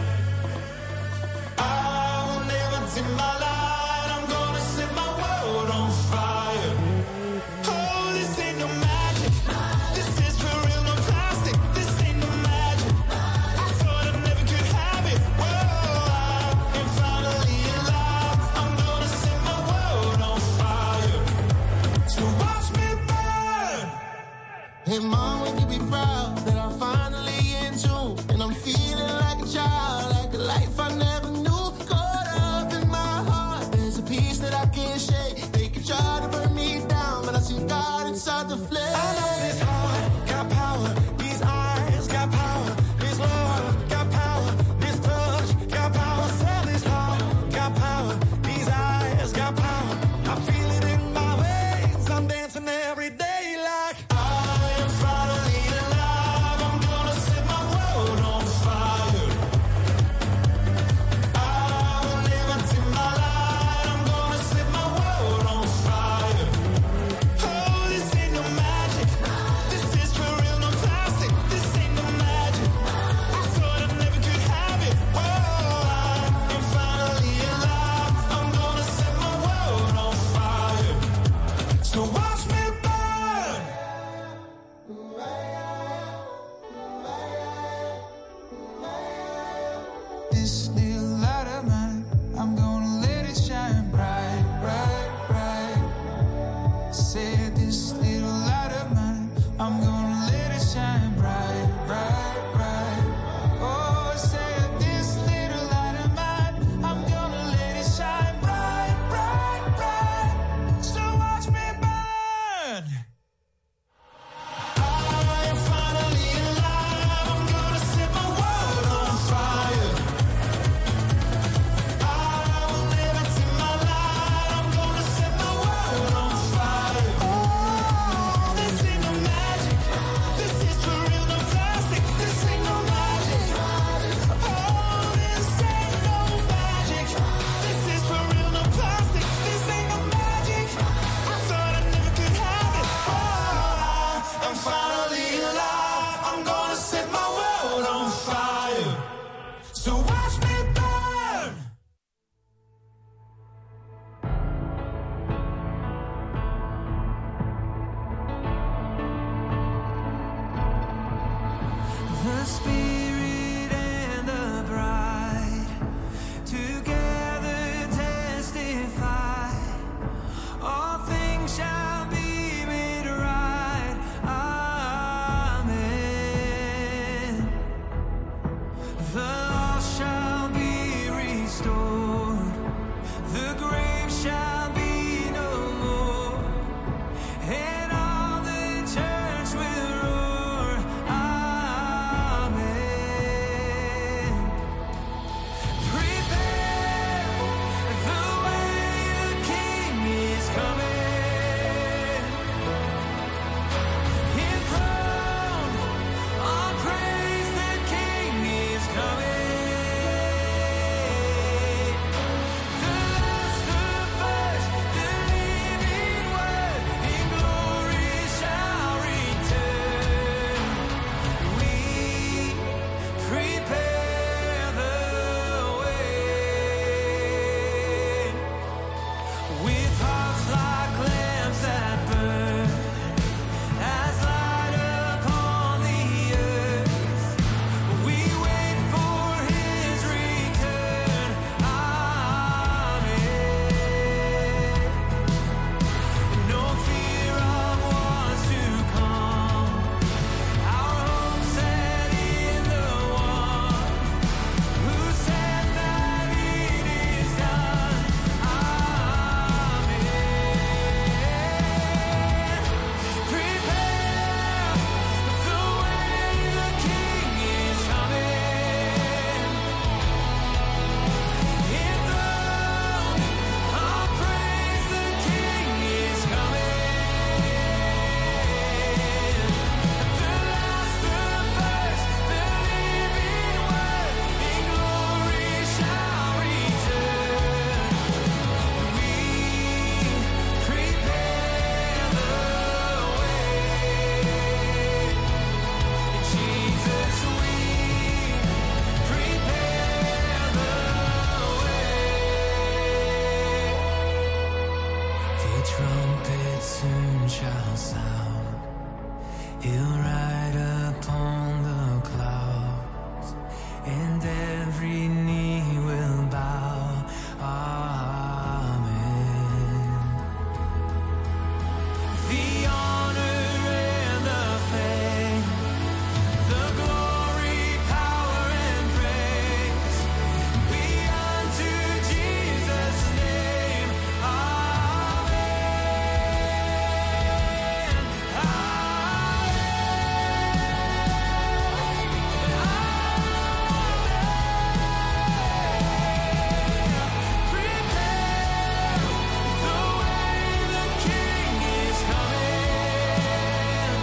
I will never dim my light. I'm gonna set my world on fire. Oh, this ain't no magic. This is for real, no plastic. This ain't no magic. I thought I never could have it. Whoa, I am finally alive. I'm gonna set my world on fire. So watch me burn. Hey mom, would you be proud that I'm finally in tune? And I'm feeling like a child, like a life I never knew. Caught up in my heart, there's a piece that I can't shake. They can try to burn me down, but I see God inside the flame. I know this heart got power, these eyes got power, this love got power, this touch got power. Sell this heart got power, these eyes got power. I feel it in my veins, I'm dancing every day like I am finally alive. I'm gonna set my world on fire. I will never dim my light. I'm gonna set my world on fire. Oh, this ain't no magic. This is for real, no plastic. This ain't no magic. I thought I never could have it. Whoa, I am finally alive. I'm gonna set my world on fire. So watch me burn. This little light of mine, I'm gonna let it shine bright, bright, bright. Said this little light of mine, I'm gonna let it shine bright, bright, bright. Oh, I said this little light of mine, I'm gonna let it shine bright, bright, bright. So watch me burn. I am finally alive. I'm gonna set my world on fire. I will never dim my light. I'm gonna set my world on fire. Oh, this ain't no magic. This is for real, no plastic. This ain't no magic. Oh, this ain't no magic. This is for real, no plastic. This ain't no magic. I thought I never could have it. Oh, I'm finally alive. I'm gonna set my world on fire. So watch me burn. The Spirit and the bride together testify. All things shall be made right. Amen. The lost shall be restored. The grave shall be no more. And all the church will roar. Amen. trumpet soon shall sound. He'll ride upon the clouds, and every knee will bow. Amen. The honor and the fame, the glory, power, and praise be unto Jesus' name. Amen. Prepare the way, the King is coming.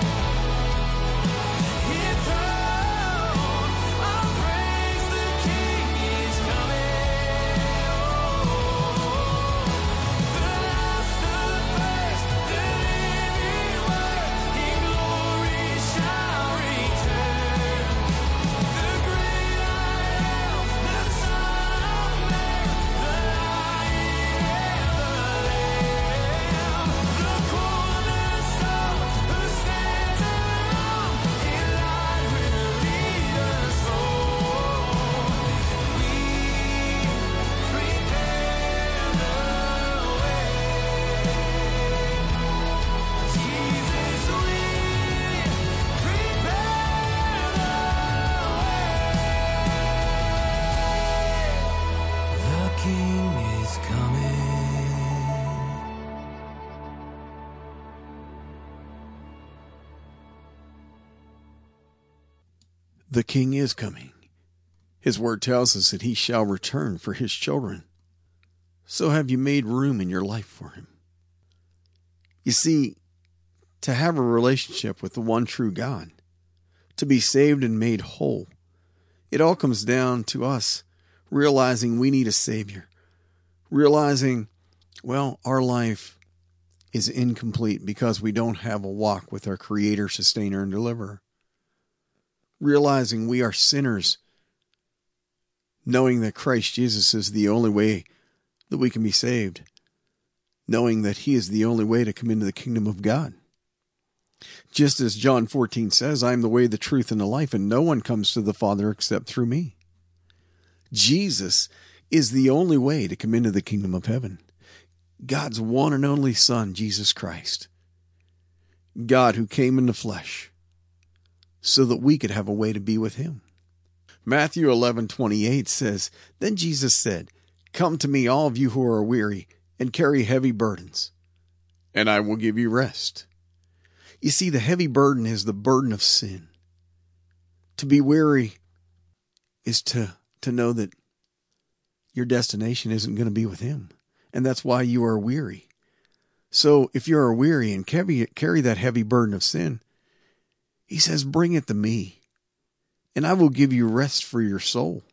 His throne of praise, the King is coming. The last, the first, the living Word in glory shall return. The great I am, the Son of Man, the Lion and the Lamb, the cornerstone who stands alone, in light will lead us home. We prepare the way. Jesus, we prepare the way. The King is coming. The King is coming. His word tells us that he shall return for his children. So have you made room in your life for him? You see, to have a relationship with the one true God, to be saved and made whole, it all comes down to us realizing we need a Savior, realizing, well, our life is incomplete because we don't have a walk with our Creator, Sustainer, and Deliverer. Realizing we are sinners, knowing that Christ Jesus is the only way that we can be saved, knowing that he is the only way to come into the kingdom of God. Just as John 14 says, I am the way, the truth, and the life, and no one comes to the Father except through me. Jesus is the only way to come into the kingdom of heaven. God's one and only Son, Jesus Christ. God who came in the flesh so that we could have a way to be with him. Matthew 11:28 says, Then Jesus said, Come to me, all of you who are weary and carry heavy burdens, and I will give you rest. You see, the heavy burden is the burden of sin. To be weary is to know that your destination isn't going to be with him, and that's why you are weary. So if you are weary and carry that heavy burden of sin, he says, bring it to me, and I will give you rest for your soul.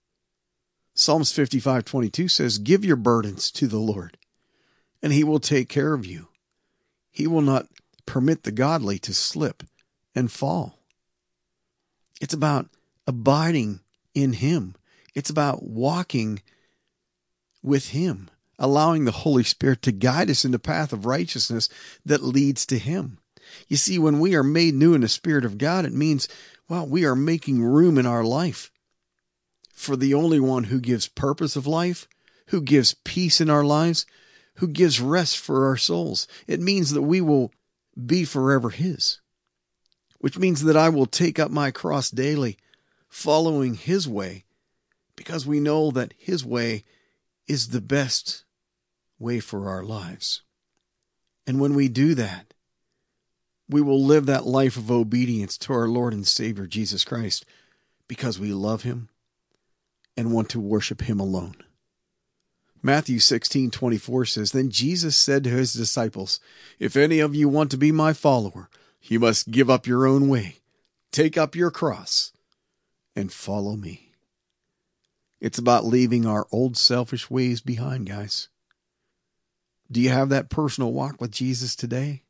Psalms 55:22 says, Give your burdens to the Lord, and he will take care of you. He will not permit the godly to slip and fall. It's about abiding in him. It's about walking with him, allowing the Holy Spirit to guide us in the path of righteousness that leads to him. You see, when we are made new in the Spirit of God, it means, well, we are making room in our life for the only one who gives purpose of life, who gives peace in our lives, who gives rest for our souls. It means that we will be forever his, which means that I will take up my cross daily, following his way, because we know that his way is the best way for our lives. And when we do that, we will live that life of obedience to our Lord and Savior, Jesus Christ, because we love him and want to worship him alone. Matthew 16:24 says, Then Jesus said to his disciples, If any of you want to be my follower, you must give up your own way, take up your cross, and follow me. It's about leaving our old selfish ways behind, guys. Do you have that personal walk with Jesus today?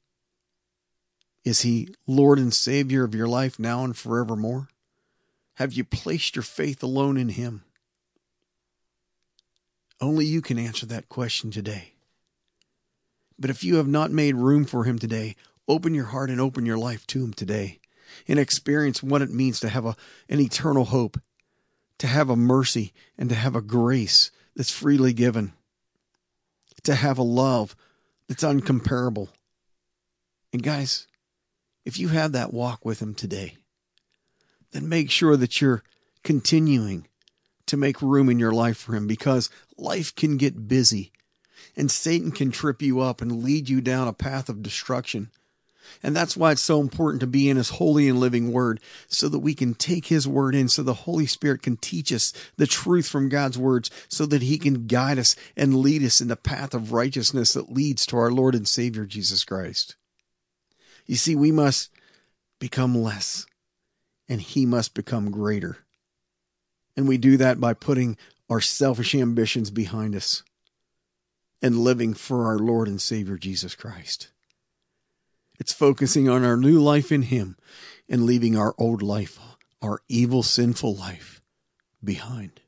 Is he Lord and Savior of your life now and forevermore? Have you placed your faith alone in him? Only you can answer that question today. But if you have not made room for him today, open your heart and open your life to him today and experience what it means to have an eternal hope, to have a mercy and to have a grace that's freely given, to have a love that's uncomparable. And guys, if you have that walk with him today, then make sure that you're continuing to make room in your life for him, because life can get busy and Satan can trip you up and lead you down a path of destruction. And that's why it's so important to be in his holy and living word, so that we can take his word in, so the Holy Spirit can teach us the truth from God's words, so that he can guide us and lead us in the path of righteousness that leads to our Lord and Savior, Jesus Christ. You see, we must become less and he must become greater. And we do that by putting our selfish ambitions behind us and living for our Lord and Savior, Jesus Christ. It's focusing on our new life in him and leaving our old life, our evil, sinful life behind.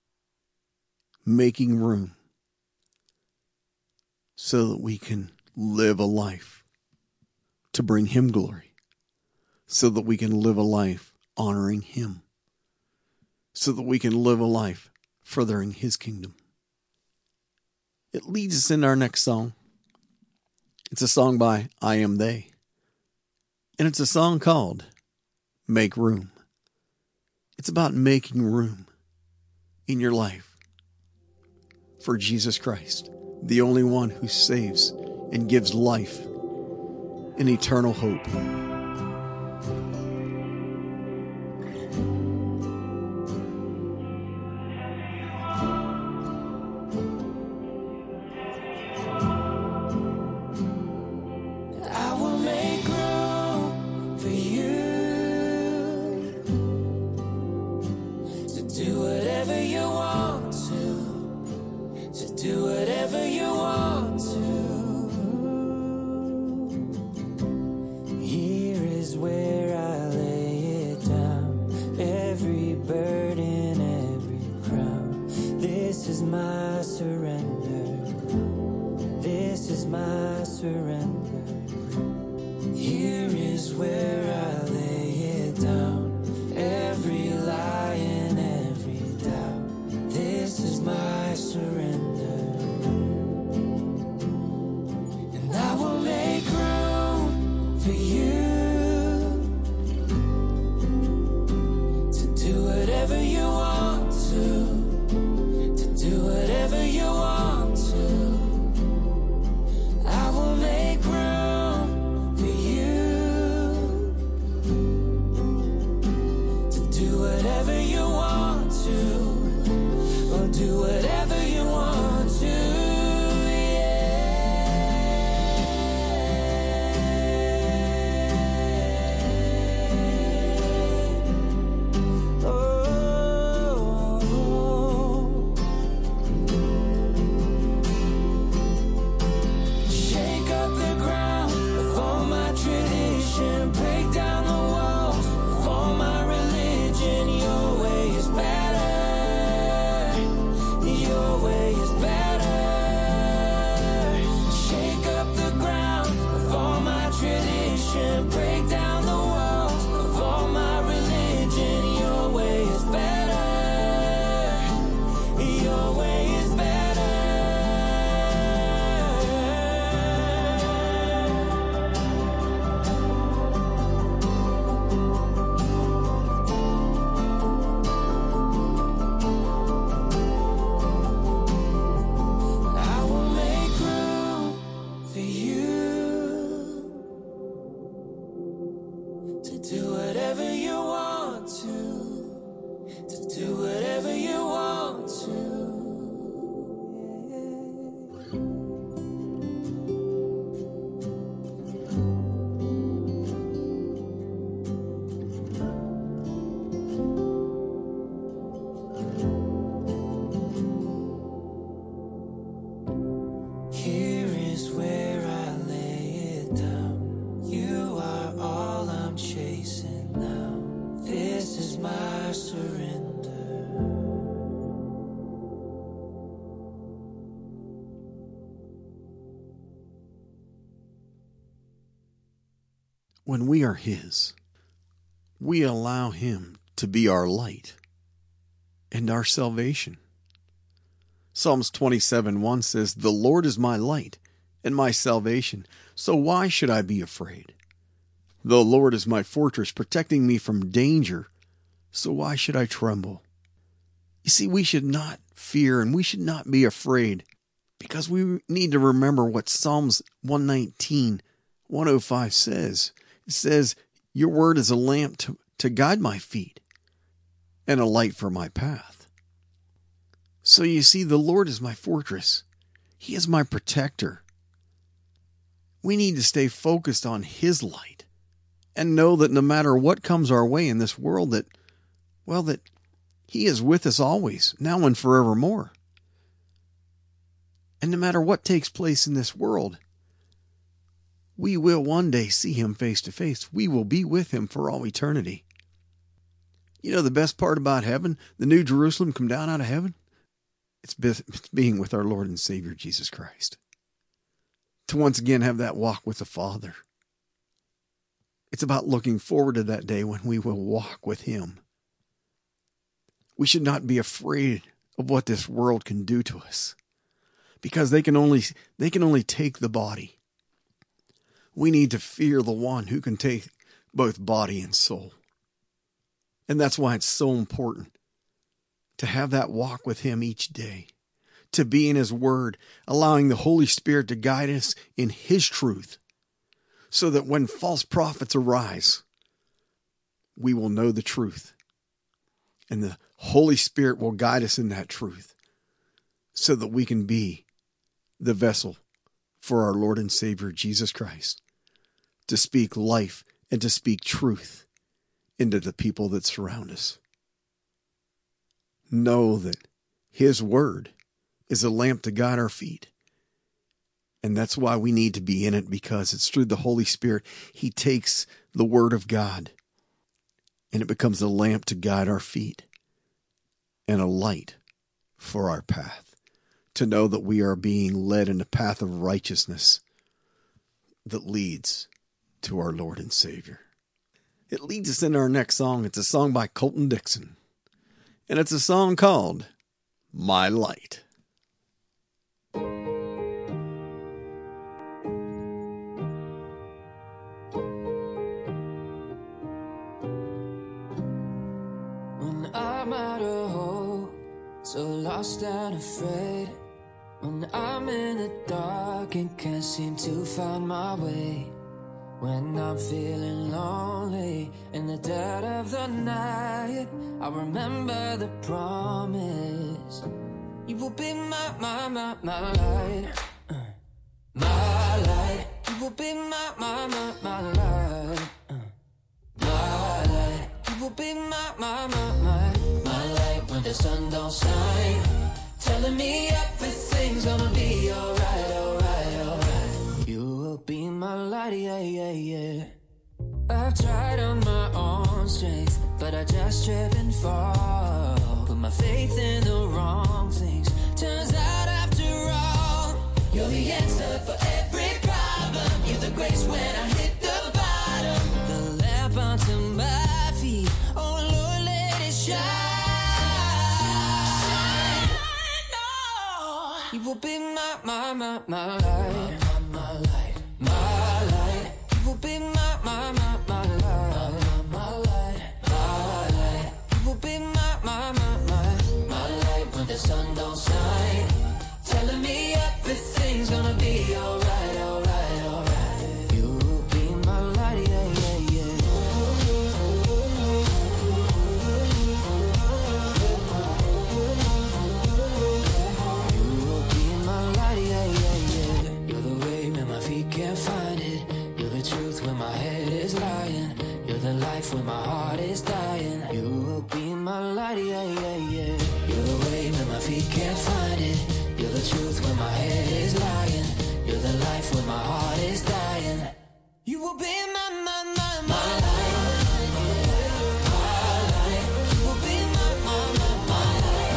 Making room so that we can live a life to bring him glory, so that we can live a life honoring him, so that we can live a life furthering his kingdom. It leads us into our next song. It's a song by I Am They. And it's a song called Make Room. It's about making room in your life for Jesus Christ, the only one who saves and gives life and eternal hope. I will make room for you. when we are His, we allow Him to be our light and our salvation. Psalms 27:1 says, "The Lord is my light and my salvation, so why should I be afraid? The Lord is my fortress, protecting me from danger, so why should I tremble?" You see, we should not fear and we should not be afraid, because we need to remember what Psalms 119:105 says. It says, "Your word is a lamp to guide my feet and a light for my path." So you see, the Lord is my fortress. He is my protector. We need to stay focused on His light and know that no matter what comes our way in this world, that He is with us always, now and forevermore. And no matter what takes place in this world, we will one day see Him face to face. We will be with Him for all eternity. You know the best part about heaven, the New Jerusalem come down out of heaven? It's being with our Lord and Savior, Jesus Christ. To once again have that walk with the Father. It's about looking forward to that day when we will walk with Him. We should not be afraid of what this world can do to us, because they can only take the body. We need to fear the one who can take both body and soul. And that's why it's so important to have that walk with Him each day, to be in His Word, allowing the Holy Spirit to guide us in His truth, so that when false prophets arise, we will know the truth. And the Holy Spirit will guide us in that truth, so that we can be the vessel for our Lord and Savior, Jesus Christ, to speak life and to speak truth into the people that surround us. Know that His Word is a lamp to guide our feet. And that's why we need to be in it, because it's through the Holy Spirit. He takes the Word of God and it becomes a lamp to guide our feet and a light for our path, to know that we are being led in a path of righteousness that leads to our Lord and Savior. It leads us into our next song. It's a song by Colton Dixon, and it's a song called My Light. When I'm out of hope, so lost and afraid, when I'm in the dark and can't seem to find my way, when I'm feeling lonely in the dead of the night, I remember the promise. You will be my light. My light. You will be my light. My light. You will be my light when the sun don't shine, telling me everything's gonna be alright, alright, alright. You will be my light, yeah, yeah, yeah. I've tried on my own strength, but I just trip and fall. Put my faith in the wrong things. Turns out after all, you're the answer for every problem. You're the grace when I hit the bottom. The lamp unto my feet. Oh Lord, let it shine. You will be my light. My light. My light. You will be my light. My light. My light. You will be my light when the sun don't shine, telling me everything's gonna be alright, alright, alright. You will be my light, yeah, yeah, yeah. You will be my light, yeah, yeah, yeah. You're the way when my feet can't find it. You're the truth when my head is lying. You're the life when my heart is dying. You will be my light, yeah, yeah, yeah. You're the way when my feet can't find it. You're the truth when my head is lying. You're the life when my heart is dying. You will be my light. You will be my light.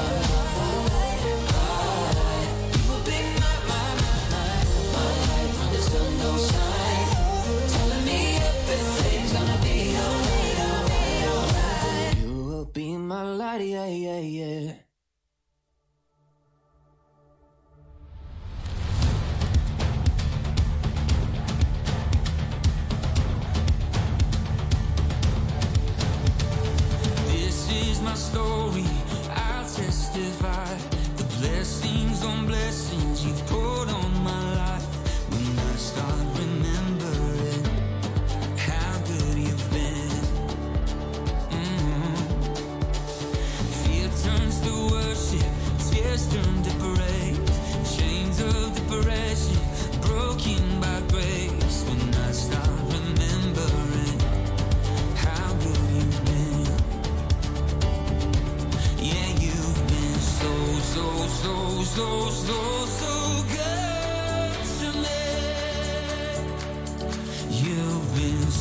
You will be my light when the sun don't shine, telling me everything.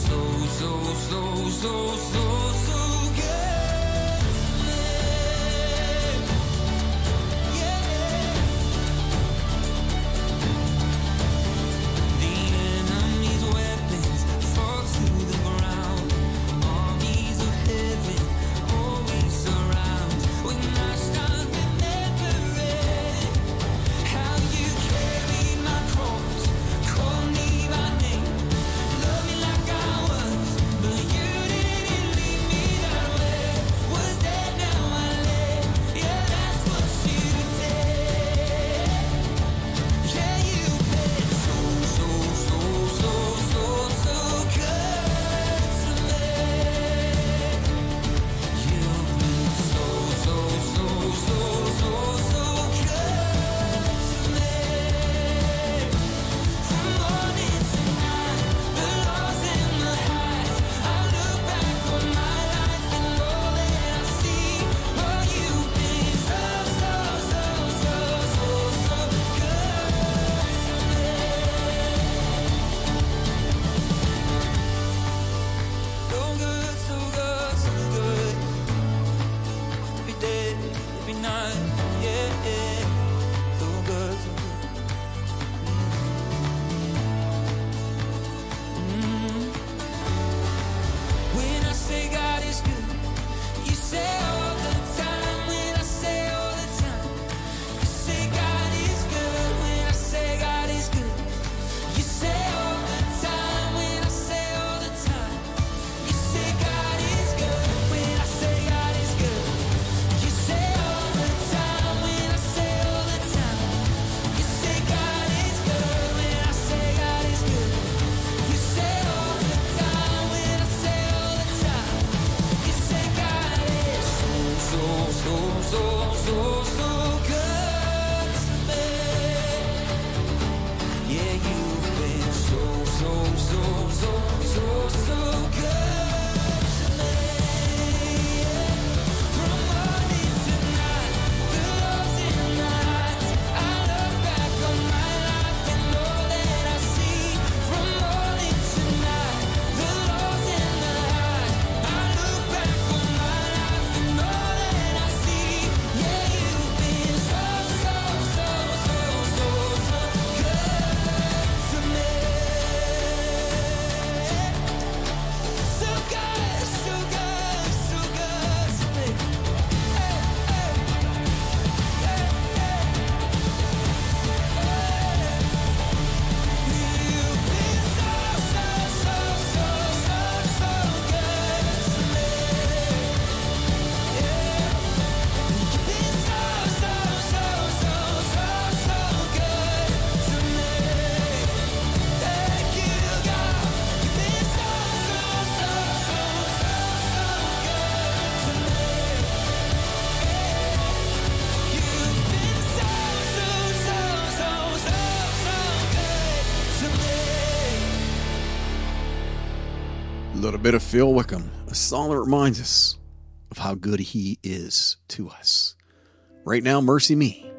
A little bit of Phil Wickham, a song that reminds us of how good he is to us. Right now, Mercy Me,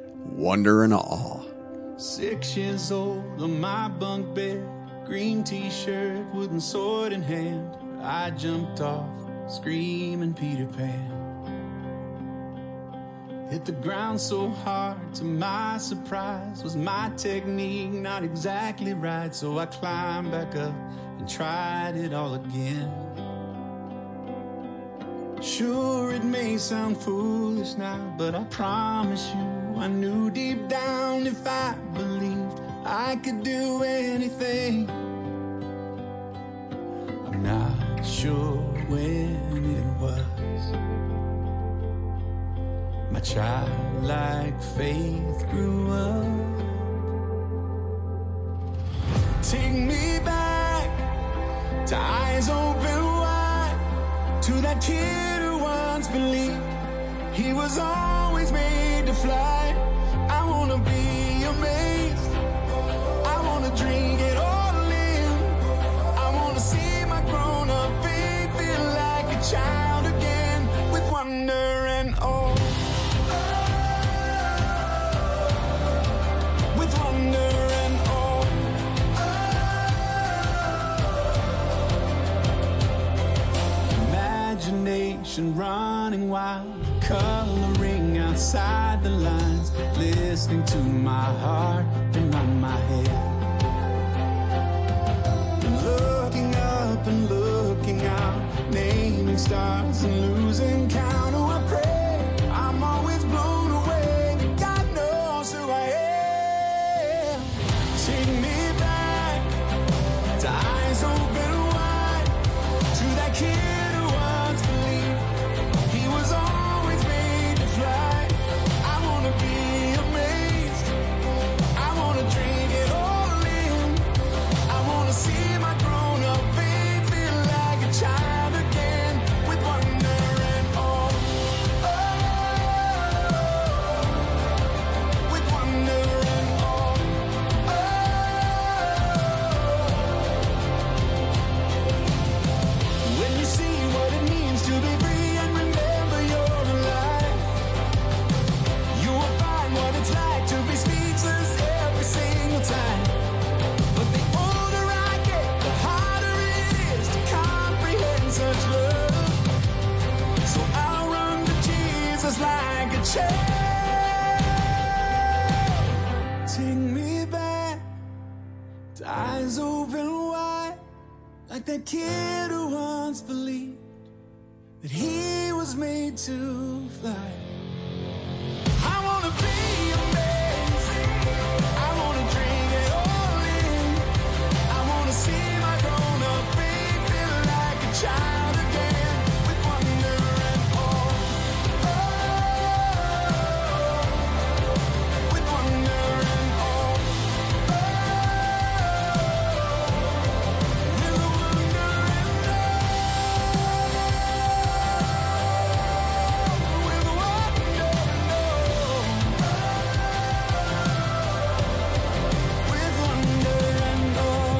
Wonder and Awe. 6 years old on my bunk bed, green t-shirt, wooden sword in hand. I jumped off, screaming Peter Pan. Hit the ground so hard, to my surprise, was my technique not exactly right? So I climbed back up and tried it all again. Sure, it may sound foolish now, but I promise you, I knew deep down if I believed I could do anything. I'm not sure when it was. My childlike faith grew up. Take me back to eyes open wide, to that kid who once believed he was always made to fly. I wanna be amazed, I wanna drink it all in, I wanna see my grown-up faith feel like a child again, with wonder and awe. With wonder and awe. ocean running wild, coloring outside the lines, listening to my heart and not my head. Looking up and looking out, naming stars and losing count. Oh, I pray I'm always blown away, that God knows who I am. Take me back to eyes open wide, to that kid who once believed he was always made to fly. I wanna be amazed, I wanna drink it all in, I wanna see my grown-up babe feel like a child again, with wonder and awe. Oh, with wonder and awe. Oh, when you see what it means to be free and remember you're alive, you will find what it's like to be speechless every single time. But the older I get, the harder it is to comprehend such love. So I'll run to Jesus like a child. Take me back to eyes open wide, like that kid who once believed that he was made to fly. I wanna be amazed, I wanna drink it all in, I wanna see my grown-up babe feel like a child again, with wonder and awe. Oh, with wonder and awe. Oh, with wonder and awe. With wonder and awe. With wonder and awe.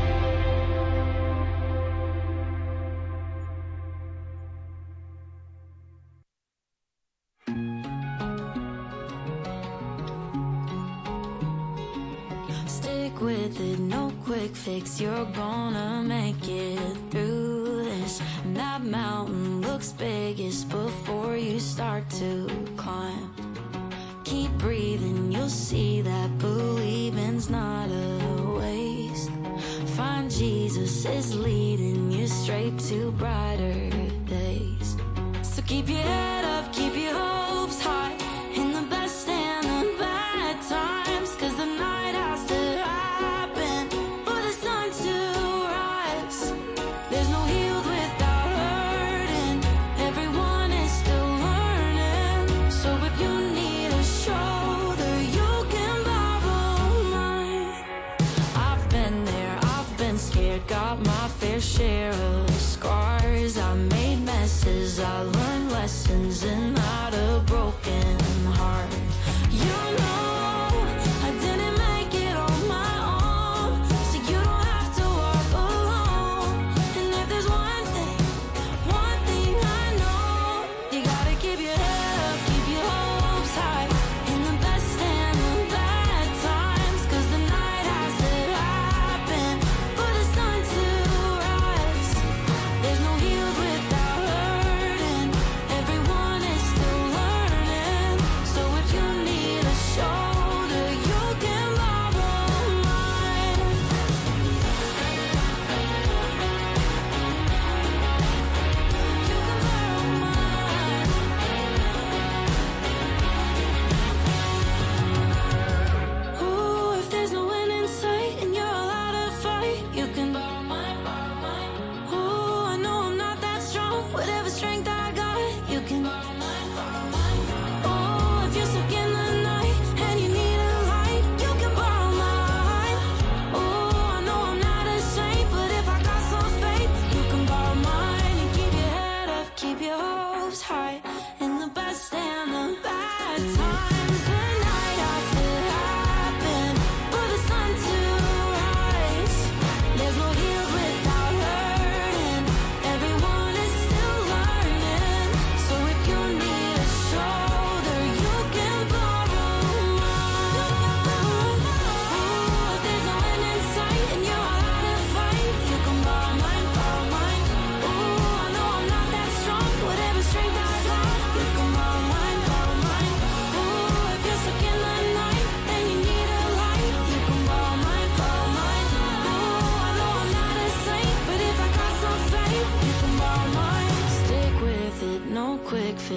Stick with it, no quick fix. You're gonna make it through this. And that mountain looks biggest before you start to climb. Keep breathing, you'll see that believing's not a waste. Find Jesus is leading you straight to brighter days. So keep your head up, keep your hopes high, in the best and the bad times. 'Cause the night has to happen for the sun to rise. There's no healed without hurting, everyone is still learning. So if you need a shoulder, you can borrow mine. I've been there, I've been scared, got my fair share of scars. I made messes, I learned lessons, and not a broken heart. You know I didn't make it on my own, so you don't have to walk alone. And if there's one thing I know, you gotta keep your head up, keep your hopes high, in the best and the bad times. 'Cause the night has to happen for the sun to rise. There's no healed without hurting, everyone is still learning. So if you need a shoulder,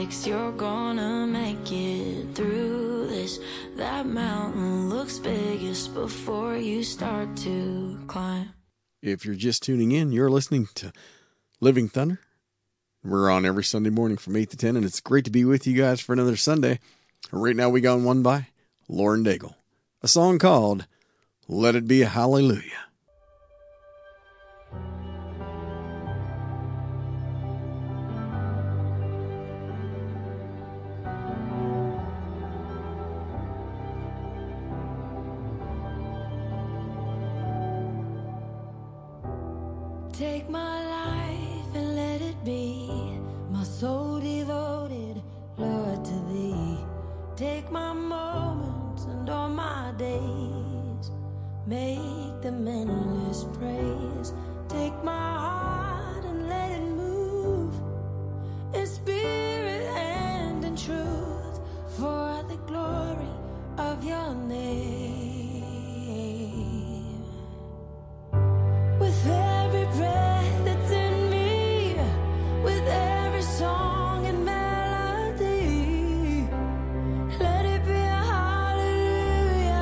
fixed, you're gonna make it through this. That mountain looks biggest before you start to climb. If you're just tuning in, you're listening to Living Thunder. We're on every Sunday morning from 8 to 10, and it's great to be with you guys for another Sunday. Right now we got one by Lauren Daigle, a song called Let It Be a Hallelujah. Take my life and let it be my soul devoted, Lord, to thee. Take my moments and all my days, make them endless praise. Take my heart and let it move in spirit and in truth for the glory of your name. With every breath that's in me, with every song and melody, let it be a hallelujah.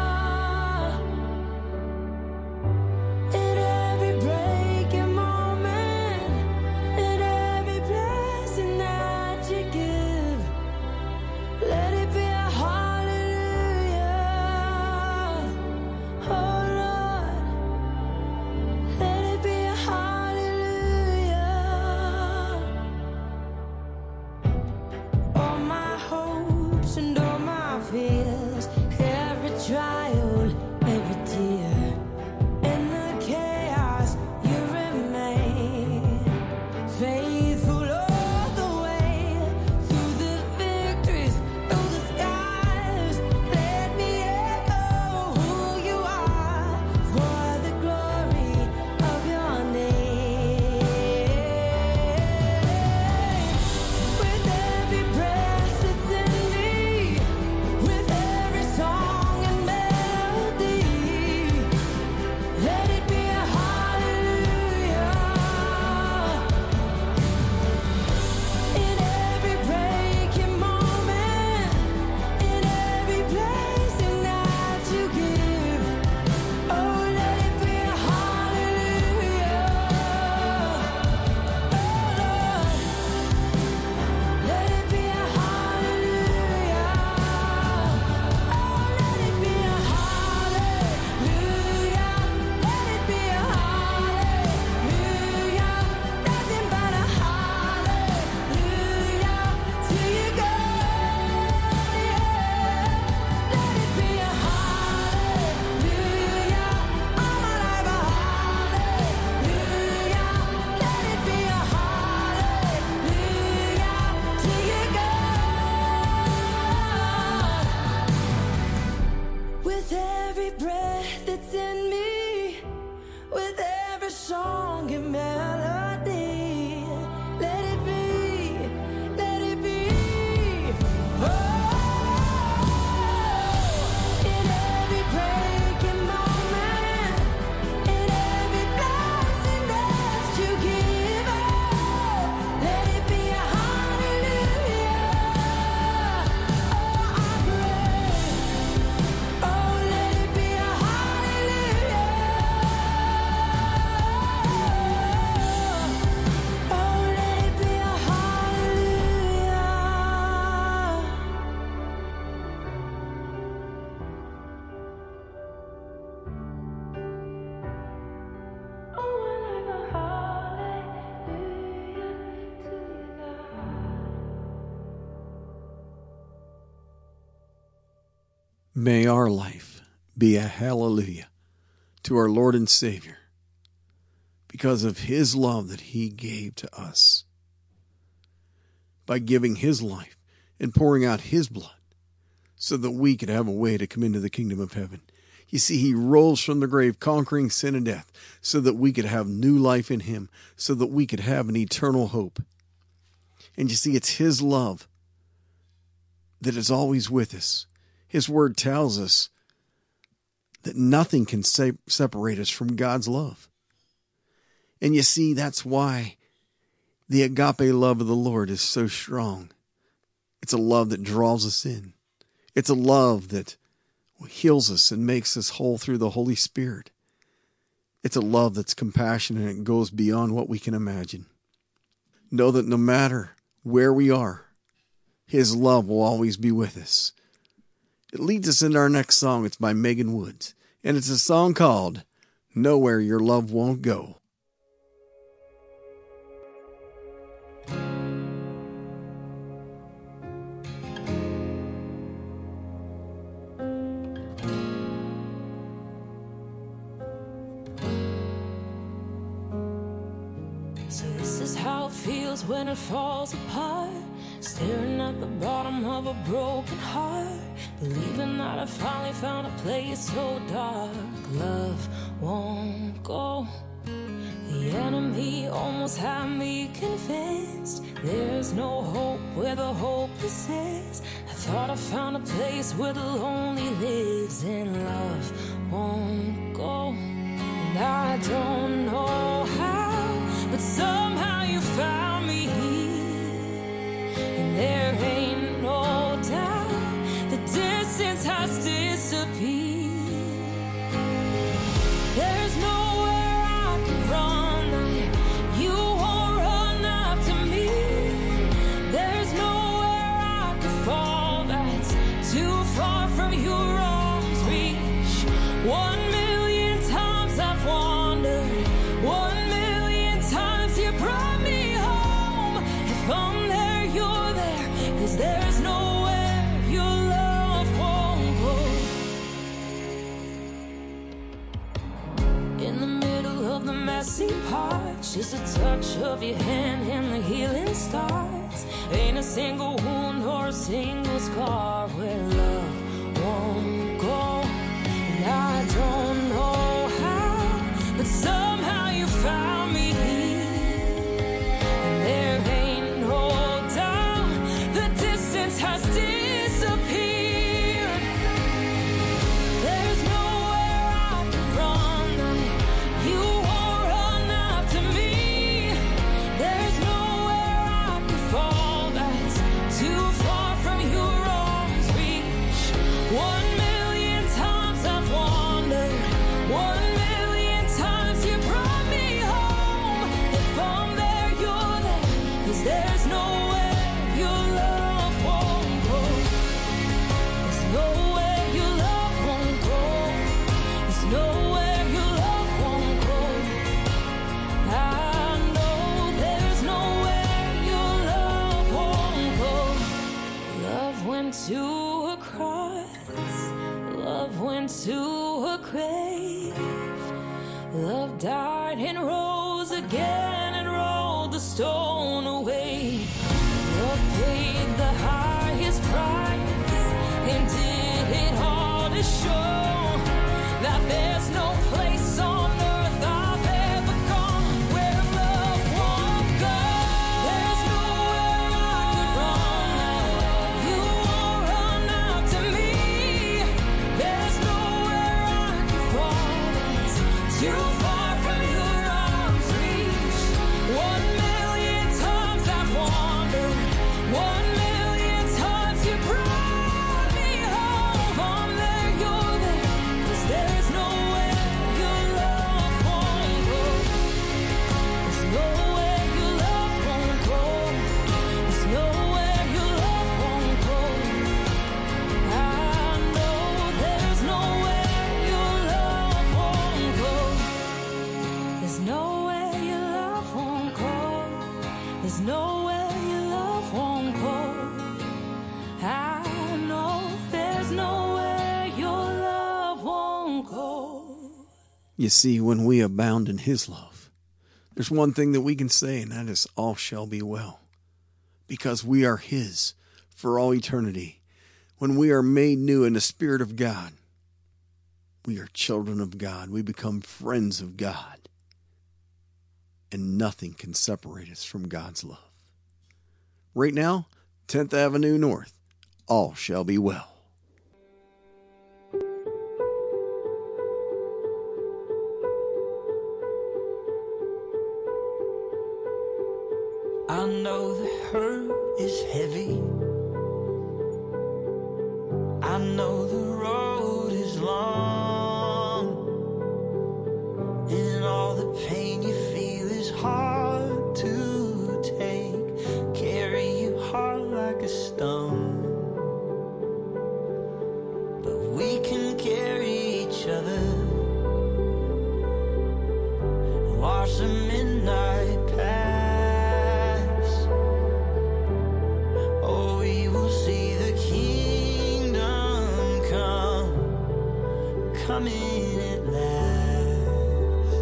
In every breaking moment, in every blessing that you give, let it be a hallelujah. Oh Lord, let it be a hallelujah. All my hopes and all my fears, every trial, every tear, in the chaos you remain faithful all the way, through the victories, through the skies. Let me echo who you are for the glory of your name. With every breath that's in me, with every song and melody, let it be a hallelujah. In every breaking moment, in every blessing that you give, oh, let it be a hallelujah. Oh Lord, let it be a hallelujah. Oh, let it be a hallelujah. Let it be a hallelujah. Nothing but a hallelujah till you go. Let it be a hallelujah. All my life a hallelujah. Let it be a hallelujah till you go. With every breath that's in me, with every song and melody, let it be, let it be. Oh, in every breaking moment, in every blessing that you give, oh, let it be a hallelujah. Oh, I pray. Oh, let it be a hallelujah. Oh, let it be a hallelujah. Oh, like a hallelujah to God. May our life be a hallelujah to our Lord and Savior because of His love that He gave to us. By giving His life and pouring out His blood so that we could have a way to come into the kingdom of heaven. You see, He rose from the grave, conquering sin and death, so that we could have new life in Him, so that we could have an eternal hope. And you see, it's His love that is always with us. His word tells us that nothing can separate us from God's love. And you see, that's why the agape love of the Lord is so strong. It's a love that draws us in. It's a love that heals us and makes us whole through the Holy Spirit. It's a love that's compassionate and it goes beyond what we can imagine. Know that no matter where we are, His love will always be with us. It leads us into our next song. It's by Megan Woods, and it's a song called Nowhere Your Love Won't Go. So this is how it feels when it falls apart. Staring at the bottom of a broken heart, believing that I finally found a place so dark. Love won't go. The enemy almost had me convinced there's no hope where the hopeless is. I thought I found a place where the lonely lives, and love won't go. And I don't know how, but somehow you found me here. And there ain't no doubt the distance has disappeared. There's nowhere I can run that you won't run after me. There's nowhere I can fall that's too far from your arms' reach. 1,000,000 times I've wandered, 1,000,000 times you brought me home. If I'm there, you're there, 'cause there's nowhere your love won't go. In the middle of the messy parts, just a touch of your hand and the healing starts. Ain't a single wound or a single scar where love won't go. And I don't know how, but somehow you found me here. And there ain't no doubt the distance has disappeared. There's nowhere I can run that you won't run after me. There's nowhere I can fall that's too far from your arms' reach. 1,000,000 times I've wandered, 1,000,000 times you brought me home. If I'm there, you're there, 'cause there's nowhere your love won't go. There's nowhere your love won't go. There's nowhere your love won't go. I know there's nowhere your love won't go. Love went to a cross. Love went to a grave. Love died and rose again and rolled the stone away. Love paid the highest price and did it all to show that there's no place on earth I've ever gone where love won't go. There's nowhere I could run, you won't run after me. There's nowhere I could fall that's too far from your arms' reach. 1,000,000 times I've wandered, 1,000,000 times you brought me home. I'm there, you're there, 'cause there's nowhere your love won't go. There's nowhere your love won't go. There's nowhere your love won't go. I know there's nowhere your love won't go. There's nowhere your love won't go. There's nowhere your love won't go. I know there's nowhere your love won't go. You see, when we abound in His love, there's one thing that we can say, and that is all shall be well. Because we are His for all eternity. When we are made new in the Spirit of God, we are children of God. We become friends of God. And nothing can separate us from God's love. Right now, 10th Avenue North, all shall be well. I know the hurt is heavy, I know the road is long, and all the pain you feel is hard to take. Carry your heart like a stone, but we can carry each other. Watch the midnight pass. Oh, we will see the kingdom coming at last.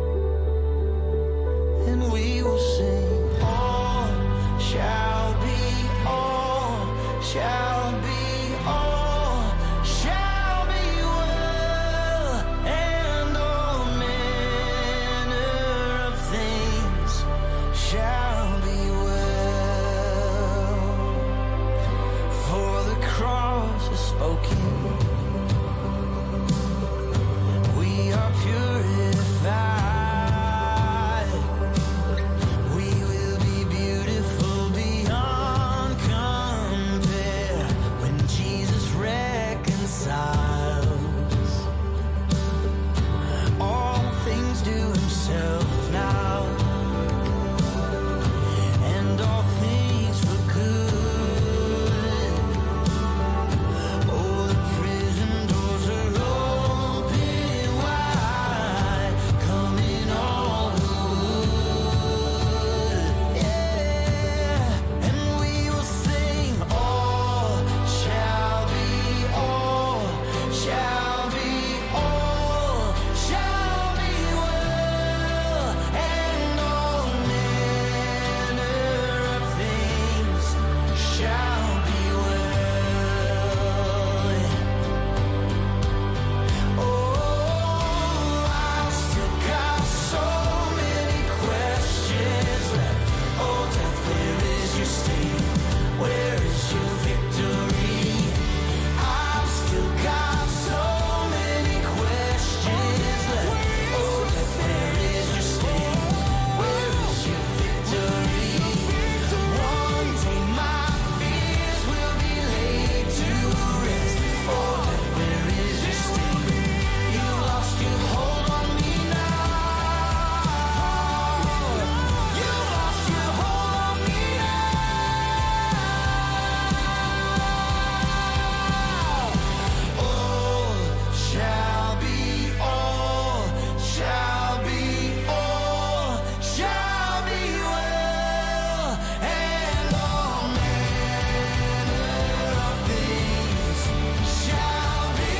And we will sing, all shall be, all shall be, all shall be well, and all manner of things shall be well. For the cross is spoken, we are purified. We will be beautiful beyond compare when Jesus reconciles all things to himself now, and all things for good. Oh, the prison doors are open wide, coming all who would. Yeah, and we will sing, all shall be, all shall be, all shall be well, and all manner of things shall be well. Oh, I've still got so many questions left. Oh, death, where is your sting? Where is your victory? I've still got so many questions left. Oh, death, where is your sting? Where is your victory? One day my fears will be laid to rest. Oh, death, where is your sting? You lost your hold on me now. You lost your hold on me now. All shall be, all shall be, all shall be well, and all manner of things shall be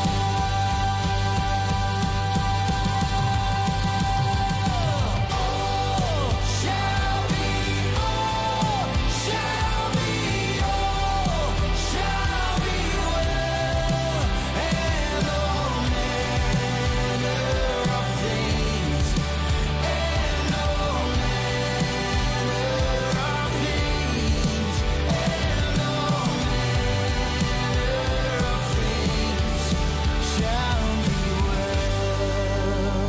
all shall be, all shall be, all shall be well, and all manner of things, and all manner of things, and all manner of things shall be well.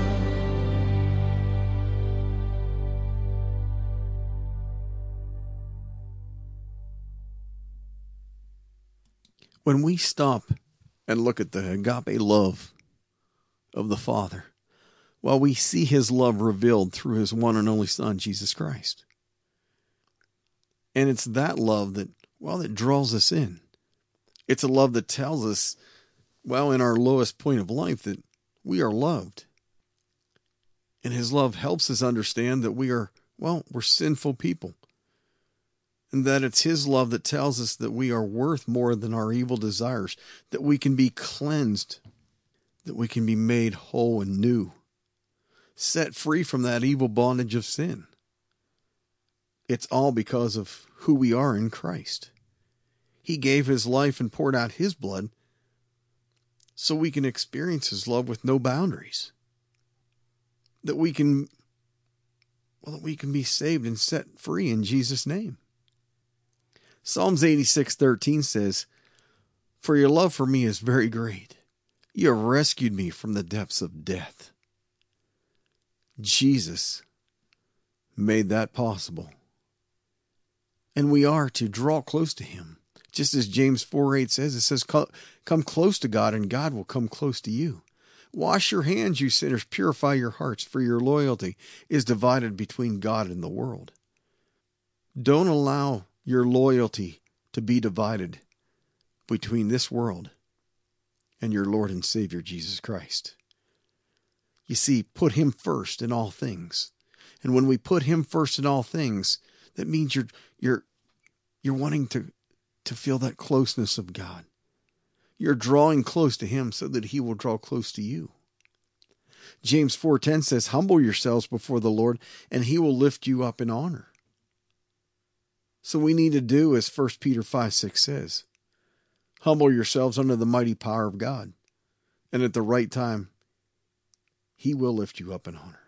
When we stop and look at the agape love of the Father, well, we see his love revealed through his one and only Son, Jesus Christ. And it's that love that, well, that draws us in. It's a love that tells us, well, in our lowest point of life, that we are loved. And his love helps us understand that we are, well, we're sinful people. And that it's his love that tells us that we are worth more than our evil desires, that we can be cleansed, that we can be made whole and new, set free from that evil bondage of sin. It's all because of who we are in Christ. He gave his life and poured out his blood so we can experience his love with no boundaries. That we can be saved and set free in Jesus' name. Psalms 86:13 says, "For your love for me is very great. You have rescued me from the depths of death." Jesus made that possible. And we are to draw close to him, Just as James 4:8 says, it says, come close to God and God will come close to you. Wash your hands, you sinners. Purify your hearts, for your loyalty is divided between God and the world. Don't allow your loyalty to be divided between this world and your Lord and Savior, Jesus Christ. You see, put him first in all things. And when we put him first in all things, that means you're wanting to feel that closeness of God. You're drawing close to him so that he will draw close to you. James 4:10 says, humble yourselves before the Lord, and he will lift you up in honor. So we need to do as 1 Peter 5:6 says, humble yourselves under the mighty power of God, and at the right time, he will lift you up in honor.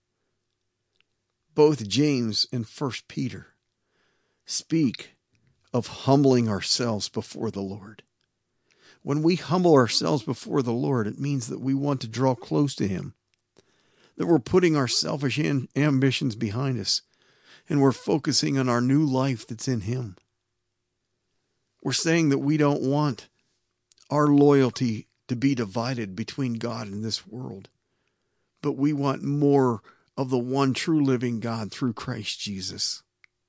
Both James and 1 Peter speak of humbling ourselves before the Lord. When we humble ourselves before the Lord, it means that we want to draw close to him, that we're putting our selfish ambitions behind us, and we're focusing on our new life that's in him. We're saying that we don't want our loyalty to be divided between God and this world, but we want more of the one true living God through Christ Jesus.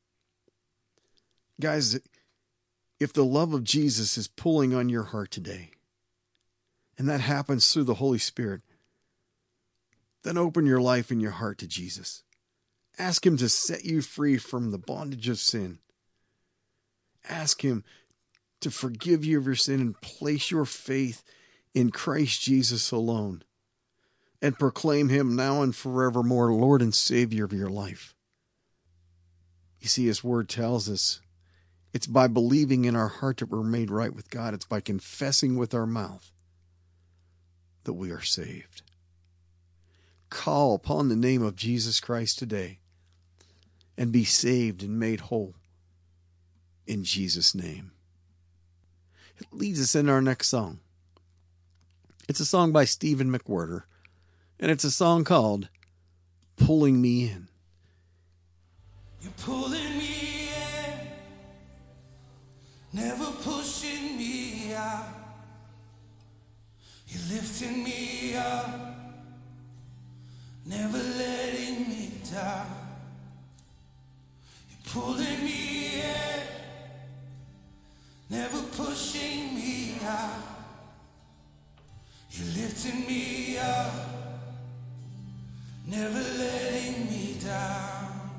Guys, if the love of Jesus is pulling on your heart today, and that happens through the Holy Spirit, then open your life and your heart to Jesus. Ask him to set you free from the bondage of sin. Ask him to forgive you of your sin and place your faith in Christ Jesus alone, and proclaim him now and forevermore Lord and Savior of your life. You see, his word tells us it's by believing in our heart that we're made right with God. It's by confessing with our mouth that we are saved. Call upon the name of Jesus Christ today and be saved and made whole in Jesus' name. It leads us into our next song. It's a song by Stephen McWhirter, and it's a song called Pulling Me In. You're pulling me in, never pushing me out. You're lifting me up, never letting me down. You're pulling me in, never pushing me out. You're lifting me up, never letting me down.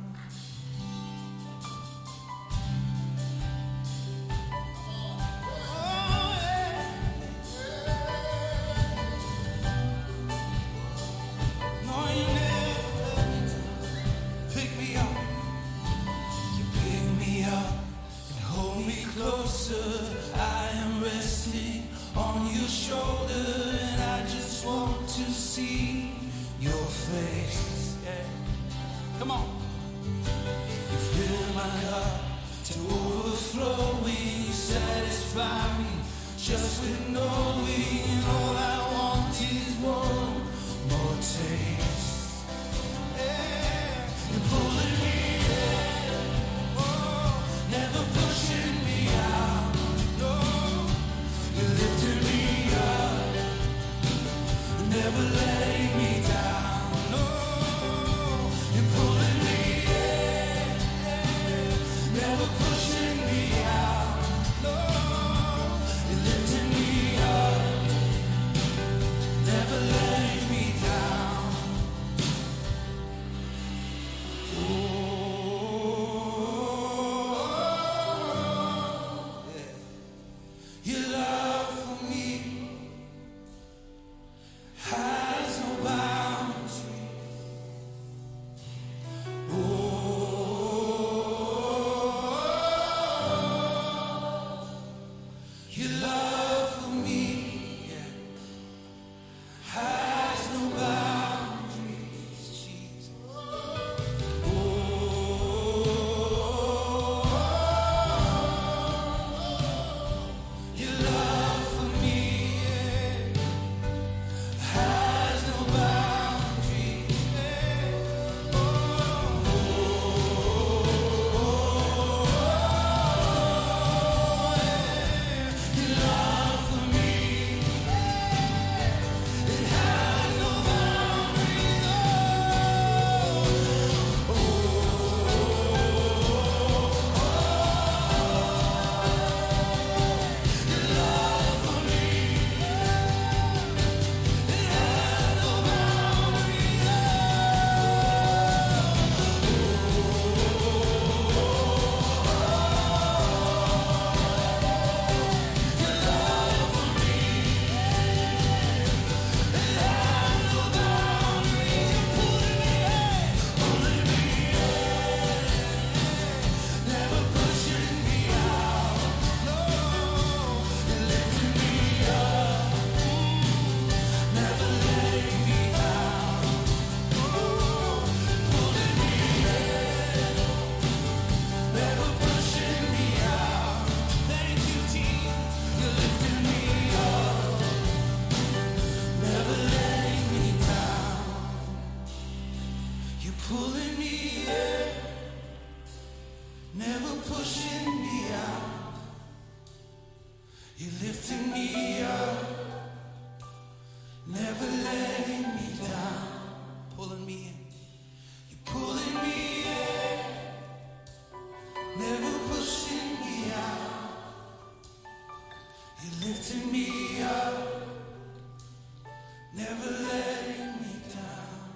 I am resting on your shoulder, and I just want to see your face. Yeah. Come on. You fill my cup to overflowing, you satisfy me just with knowing all I want is one more taste. Yeah. You're pulling me in, oh, never pushing me out. Never letting me down, no, you're pulling me in, never pushing me out, no, you're lifting me up, pulling me in, never pushing me out. You're lifting me up, never letting me down. Pulling me in, you're pulling me in, never pushing me out. You're lifting me up, never letting me down.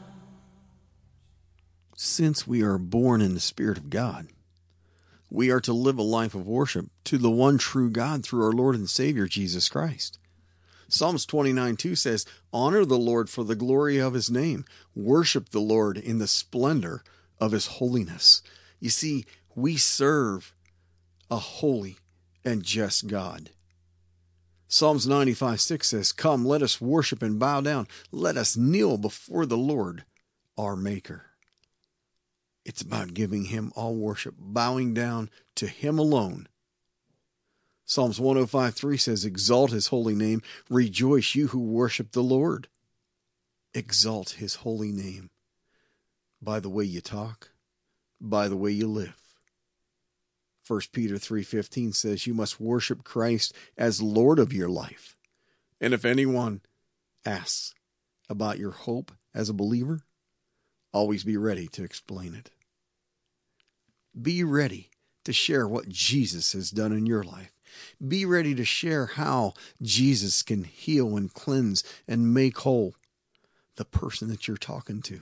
Since we are born in the Spirit of God, we are to live a life of worship to the one true God through our Lord and Savior, Jesus Christ. Psalms 29:2 says, "Honor the Lord for the glory of his name. Worship the Lord in the splendor of his holiness." You see, we serve a holy and just God. Psalms 95:6 says, "Come, let us worship and bow down. Let us kneel before the Lord, our Maker." It's about giving him all worship, bowing down to him alone. Psalms 105:3 says, "Exalt his holy name. Rejoice, you who worship the Lord." Exalt his holy name by the way you talk, by the way you live. 1 Peter 3:15 says, "You must worship Christ as Lord of your life." And if anyone asks about your hope as a believer, always be ready to explain it. Be ready to share what Jesus has done in your life. Be ready to share how Jesus can heal and cleanse and make whole the person that you're talking to.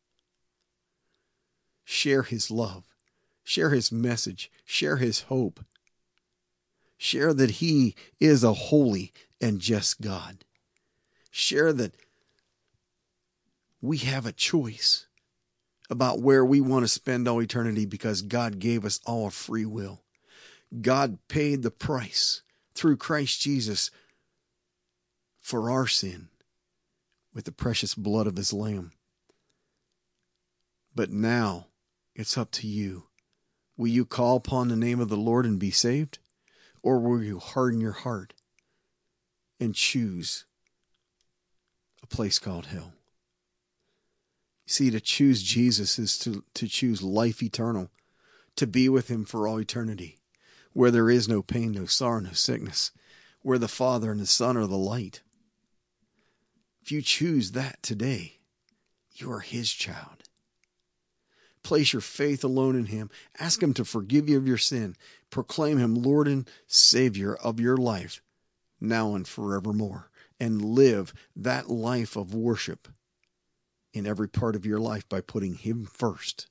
Share his love. Share his message. Share his hope. Share that he is a holy and just God. Share that we have a choice about where we want to spend all eternity because God gave us all a free will. God paid the price through Christ Jesus for our sin with the precious blood of his Lamb. But now it's up to you. Will you call upon the name of the Lord and be saved? Or will you harden your heart and choose a place called hell? See, to choose Jesus is to choose life eternal, to be with him for all eternity, where there is no pain, no sorrow, no sickness, where the Father and the Son are the light. If you choose that today, you are his child. Place your faith alone in him. Ask him to forgive you of your sin. Proclaim him Lord and Savior of your life, now and forevermore, and live that life of worship in every part of your life by putting him first,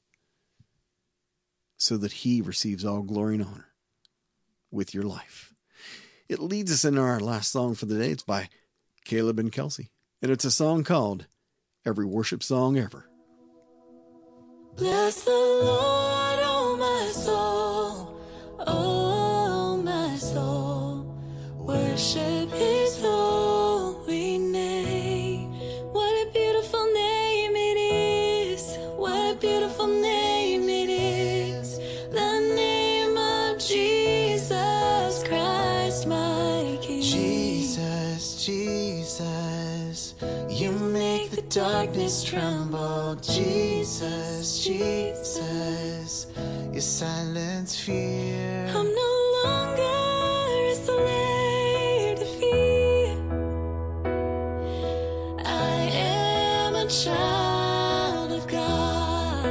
so that he receives all glory and honor with your life. It leads us into our last song for the day. It's by Caleb and Kelsey, and it's a song called Every Worship Song Ever. Bless the Lord, oh my soul, worship his holy name. What a beautiful name it is, what a beautiful name it is, the name of Jesus Christ my King. Jesus, Jesus, you make the darkness tremble. Jesus, Jesus, you silence fear. I'm no longer a slave to fear. I am a child of God.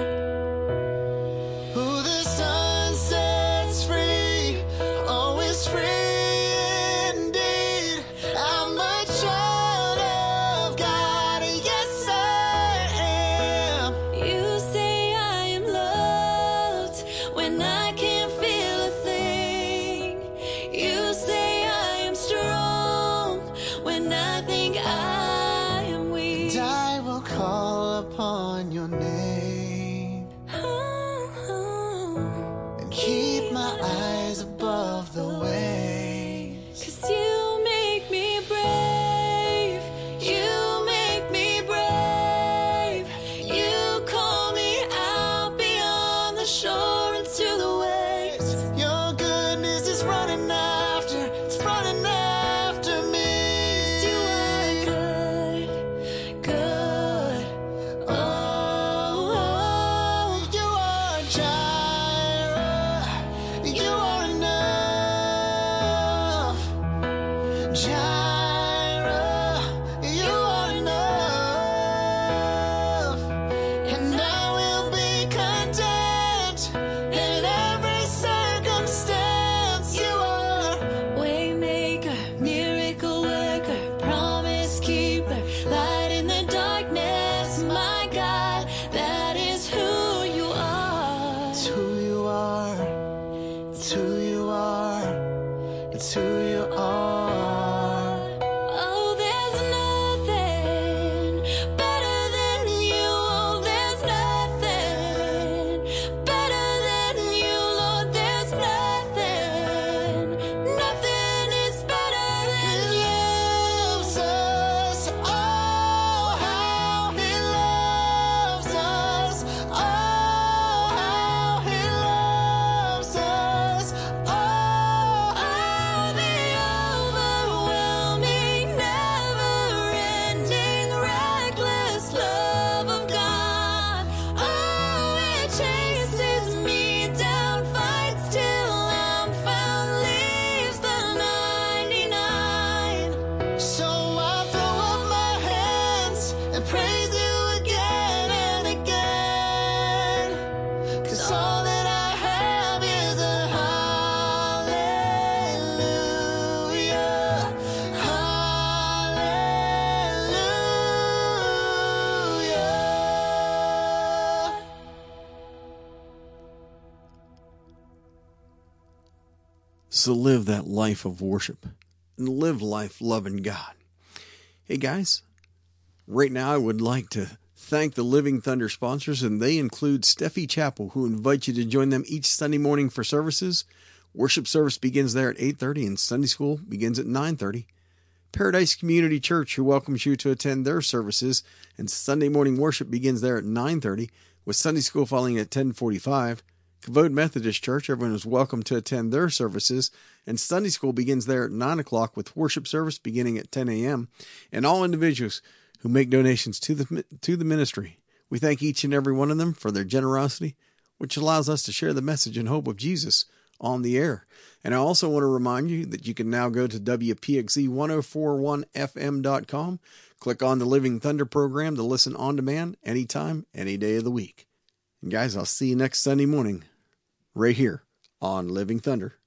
Who the sun sets free, always free indeed. I'm a child of God, yes I am. You say I am loved when I can't feel a thing. You say I am strong when I think I am weak. And I will call upon your name and keep my eyes above the waves. 'Cause you make me brave. You make me brave. You call me out beyond the shore into the waves. Your goodness is running after, it's running after me. 'Cause you are good, good. Oh, oh, So live that life of worship and live life loving God. Hey guys, right now I would like to thank the Living Thunder sponsors, and they include Steffi Chapel, who invite you to join them each Sunday morning for services. Worship service begins there at 8:30 and Sunday school begins at 9:30. Paradise Community Church, who welcomes you to attend their services, and Sunday morning worship begins there at 9:30, with Sunday school following at 10:45. Kavod Methodist Church, everyone is welcome to attend their services, and Sunday school begins there at 9 o'clock, with worship service beginning at 10 a.m. And all individuals who make donations to the ministry, we thank each and every one of them for their generosity, which allows us to share the message and hope of Jesus on the air. And I also want to remind you that you can now go to WPXZ1041FM.com, click on the Living Thunder program to listen on demand anytime, any day of the week. And guys, I'll see you next Sunday morning right here on Living Thunder.